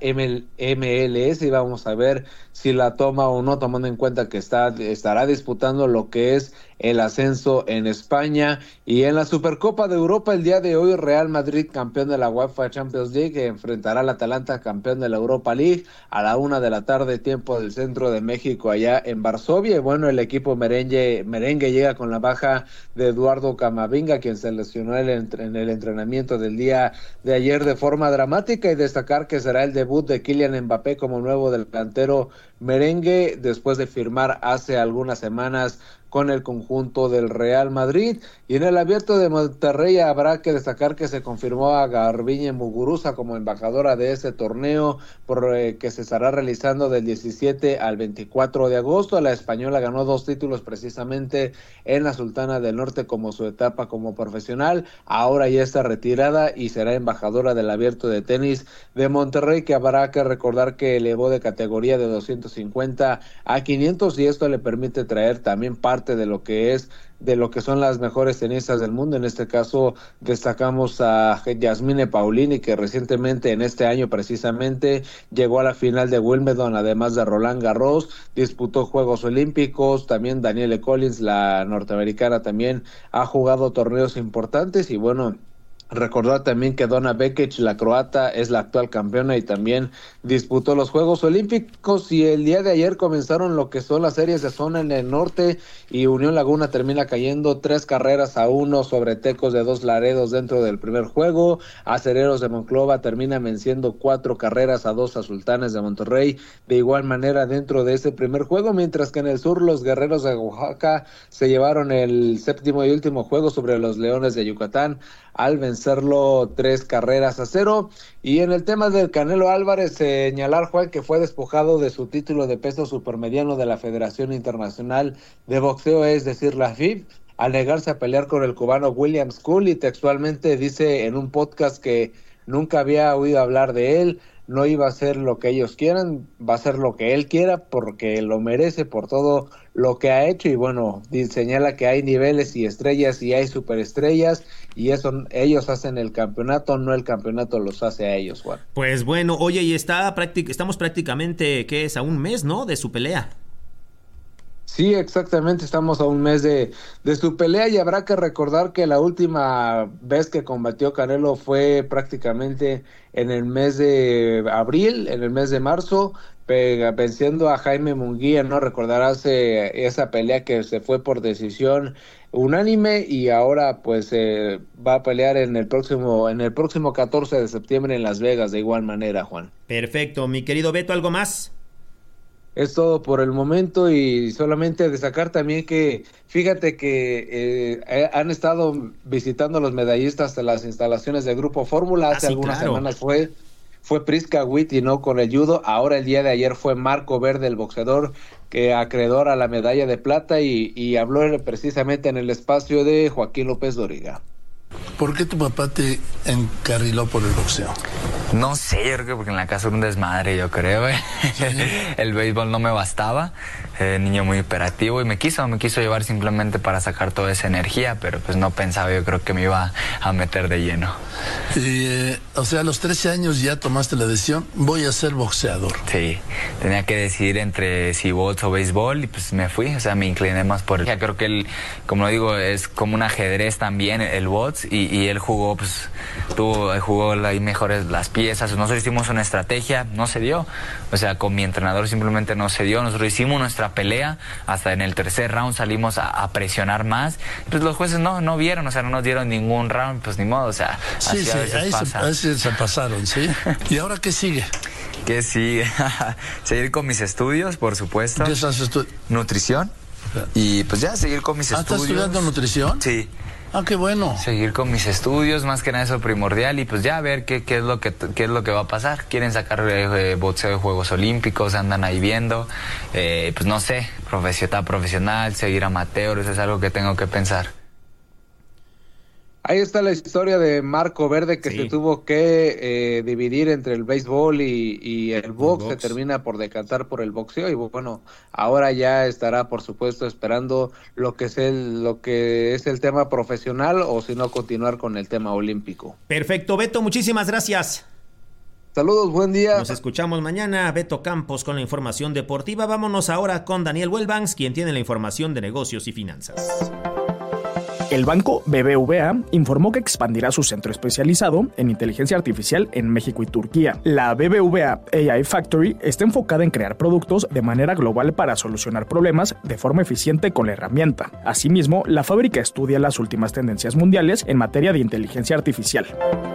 MLS, y vamos a ver si la toma o no, tomando en cuenta que estará disputando lo que es el ascenso en España. Y en la Supercopa de Europa el día de hoy, Real Madrid, campeón de la UEFA Champions League, enfrentará al Atalanta, campeón de la Europa League, a la 1 de la tarde, tiempo del centro de México, allá en Varsovia. Y bueno, el equipo merengue llega con la baja de Eduardo Camavinga, quien se lesionó en el entrenamiento del día de ayer de forma dramática, y destacar que será el debut de Kylian Mbappé como nuevo delantero merengue, después de firmar hace algunas semanas con el conjunto del Real Madrid. Y en el Abierto de Monterrey habrá que destacar que se confirmó a Garbiñe Muguruza como embajadora de ese torneo, que se estará realizando del 17 al 24 de agosto. La española ganó 2 títulos precisamente en la Sultana del Norte como su etapa como profesional. Ahora ya está retirada y será embajadora del Abierto de Tenis de Monterrey, que habrá que recordar que elevó de categoría de 250 a 500, y esto le permite traer también parte de lo que son las mejores tenistas del mundo. En este caso destacamos a Yasmine Paolini, que recientemente, en este año precisamente, llegó a la final de Wimbledon, además de Roland Garros, disputó Juegos Olímpicos. También Danielle Collins, la norteamericana, también ha jugado torneos importantes. Y bueno, recordar también que Donna Bekic, la croata, es la actual campeona y también disputó los Juegos Olímpicos. Y el día de ayer comenzaron lo que son las series de zona en el norte, y Unión Laguna termina cayendo 3-1 sobre Tecos de Dos Laredos dentro del primer juego. Acereros de Monclova termina venciendo 4-2 a Sultanes de Monterrey de igual manera dentro de ese primer juego, mientras que en el sur los Guerreros de Oaxaca se llevaron el séptimo y último juego sobre los Leones de Yucatán al vencerlo 3-0. Y en el tema del Canelo Álvarez, señalar, Juan, que fue despojado de su título de peso supermediano de la Federación Internacional de Boxeo, es decir, la FIB, al negarse a pelear con el cubano William School, y textualmente dice en un podcast que nunca había oído hablar de él, no iba a hacer lo que ellos quieran, va a hacer lo que él quiera porque lo merece por todo lo que ha hecho. Y bueno, señala que hay niveles y estrellas y hay superestrellas, y eso ellos hacen el campeonato, no el campeonato los hace a ellos, Juan. Pues bueno, oye, y estamos prácticamente, ¿qué es? A un mes, ¿no?, de su pelea. Sí, exactamente, estamos a un mes de su pelea, y habrá que recordar que la última vez que combatió Canelo fue prácticamente en el mes de abril, en el mes de marzo, venciendo a Jaime Munguía, ¿no? Recordarás esa pelea que se fue por decisión unánime, y ahora pues va a pelear en el próximo 14 de septiembre en Las Vegas de igual manera, Juan. Perfecto, mi querido Beto, ¿algo más? Es todo por el momento, y solamente destacar también que fíjate que han estado visitando los medallistas de las instalaciones del Grupo Fórmula. Hace algunas semanas fue Priska Witty, ¿no?, con el judo. Ahora el día de ayer fue Marco Verde, el boxeador, que acreedor a la medalla de plata, y habló precisamente en el espacio de Joaquín López Dóriga. ¿Por qué tu papá te encarriló por el boxeo? No sé, yo creo que porque en la casa era un desmadre, yo creo. ¿Sí? El béisbol no me bastaba, niño muy hiperactivo, y me quiso llevar simplemente para sacar toda esa energía, pero pues no pensaba, yo creo que me iba a meter de lleno. Y, o sea, a los 13 años ya tomaste la decisión, voy a ser boxeador. Sí, tenía que decidir entre si box o béisbol, y pues me fui, o sea, me incliné más por ya creo que él, como lo digo, es como un ajedrez también, el box, y él jugó, pues, jugó ahí mejores las piezas. Nosotros hicimos una estrategia, no se dio, o sea, con mi entrenador simplemente no se dio. Nosotros hicimos nuestra pelea, hasta en el tercer round salimos a presionar más, pues los jueces no vieron, o sea, no nos dieron ningún round, pues ni modo, o sea, sí, así a veces pasa. Ahí se pasaron, ¿sí? ¿Y ahora qué sigue? ¿Qué sigue? Seguir con mis estudios, por supuesto. ¿Qué estás estudiando? Nutrición. Y pues ya, seguir con mis estudios. ¿Estás estudiando nutrición? Sí. Ah, qué bueno. Seguir con mis estudios, más que nada eso primordial, y pues ya ver qué es lo que va a pasar. Quieren sacar boxeo de Juegos Olímpicos, andan ahí viendo, pues no sé, profesional, seguir amateur, eso es algo que tengo que pensar. Ahí está la historia de Marco Verde que se tuvo que dividir entre el béisbol y el box. Se termina por decantar por el boxeo y bueno, ahora ya estará por supuesto esperando lo que es el tema profesional o si no continuar con el tema olímpico. Perfecto, Beto, muchísimas gracias. Saludos, buen día. Nos escuchamos mañana. Beto Campos con la información deportiva. Vámonos ahora con Daniel Wellbanks, quien tiene la información de negocios y finanzas. El banco BBVA informó que expandirá su centro especializado en inteligencia artificial en México y Turquía. La BBVA AI Factory está enfocada en crear productos de manera global para solucionar problemas de forma eficiente con la herramienta. Asimismo, la fábrica estudia las últimas tendencias mundiales en materia de inteligencia artificial.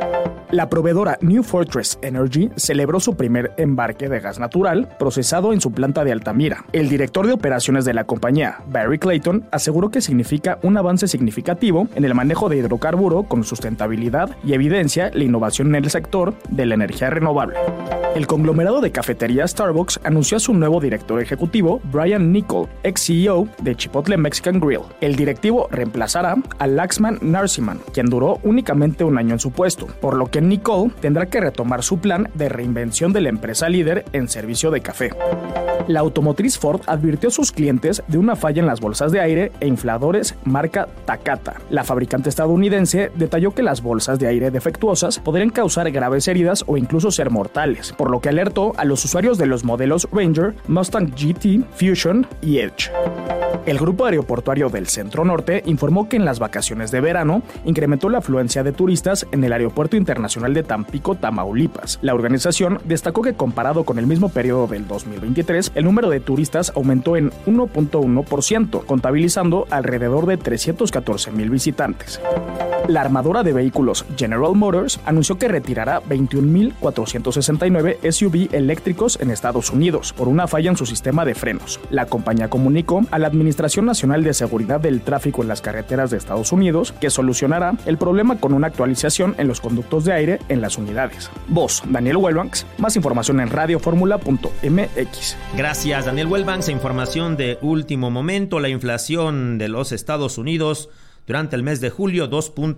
La proveedora New Fortress Energy celebró su primer embarque de gas natural procesado en su planta de Altamira. El director de operaciones de la compañía, Barry Clayton, aseguró que significa un avance significativo en el manejo de hidrocarburo con sustentabilidad y evidencia la innovación en el sector de la energía renovable. El conglomerado de cafetería Starbucks anunció a su nuevo director ejecutivo, Brian Niccol, ex-CEO de Chipotle Mexican Grill. El directivo reemplazará a Laxman Narasimhan, quien duró únicamente un año en su puesto, por lo que Niccol tendrá que retomar su plan de reinvención de la empresa líder en servicio de café. La automotriz Ford advirtió a sus clientes de una falla en las bolsas de aire e infladores marca Takata. La fabricante estadounidense detalló que las bolsas de aire defectuosas podrían causar graves heridas o incluso ser mortales, por lo que alertó a los usuarios de los modelos Ranger, Mustang GT, Fusion y Edge. El grupo aeroportuario del Centro Norte informó que en las vacaciones de verano incrementó la afluencia de turistas en el Aeropuerto Internacional de Tampico, Tamaulipas. La organización destacó que comparado con el mismo periodo del 2023, el número de turistas aumentó en 1.1%, contabilizando alrededor de 314,000 visitantes. La armadora de vehículos General Motors anunció que retirará 21,469 SUV eléctricos en Estados Unidos por una falla en su sistema de frenos. La compañía comunicó a la Administración Nacional de Seguridad del Tráfico en las Carreteras de Estados Unidos que solucionará el problema con una actualización en los conductos de aire en las unidades. Voz, Daniel Wellbanks. Más información en radioformula.mx. Gracias, Daniel Wellbanks. Información de último momento. La inflación de los Estados Unidos durante el mes de julio,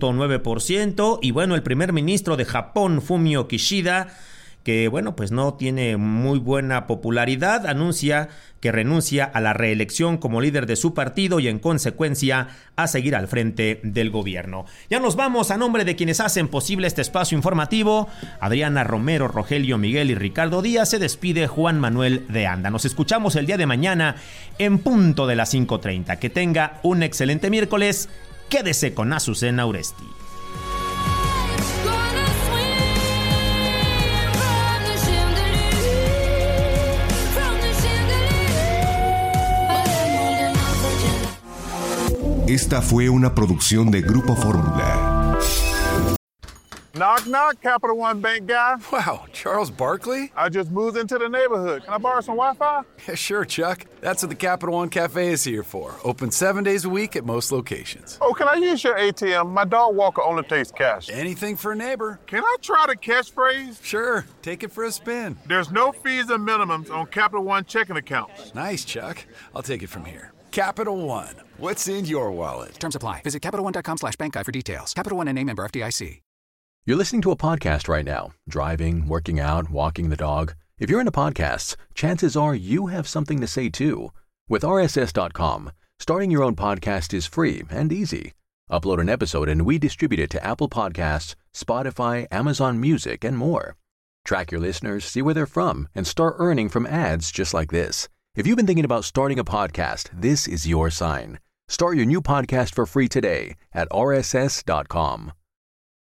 2.9%. Y bueno, el primer ministro de Japón, Fumio Kishida, que bueno, pues no tiene muy buena popularidad, anuncia que renuncia a la reelección como líder de su partido y en consecuencia a seguir al frente del gobierno. Ya nos vamos. A nombre de quienes hacen posible este espacio informativo, Adriana Romero, Rogelio Miguel y Ricardo Díaz, se despide Juan Manuel de Anda. Nos escuchamos el día de mañana en punto de las 5:30. Que tenga un excelente miércoles. Quédese con Azucena Uresti. Esta fue una producción de Grupo Fórmula. Knock, knock, Capital One Bank guy. Wow, Charles Barkley? I just moved into the neighborhood. Can I borrow some Wi-Fi? Yeah, sure, Chuck. That's what the Capital One Cafe is here for. Open 7 days a week at most locations. Oh, can I use your ATM? My dog Walker only takes cash. Anything for a neighbor. Can I try the catchphrase? Sure, take it for a spin. There's no fees and minimums on Capital One checking accounts. Nice, Chuck. I'll take it from here. Capital One. What's in your wallet? Terms apply. Visit CapitalOne.com/bankguide for details. Capital One NA, member FDIC. You're listening to a podcast right now. Driving, working out, walking the dog. If you're into podcasts, chances are you have something to say too. With RSS.com, starting your own podcast is free and easy. Upload an episode and we distribute it to Apple Podcasts, Spotify, Amazon Music, and more. Track your listeners, see where they're from, and start earning from ads just like this. If you've been thinking about starting a podcast, this is your sign. Start your new podcast for free today at RSS.com.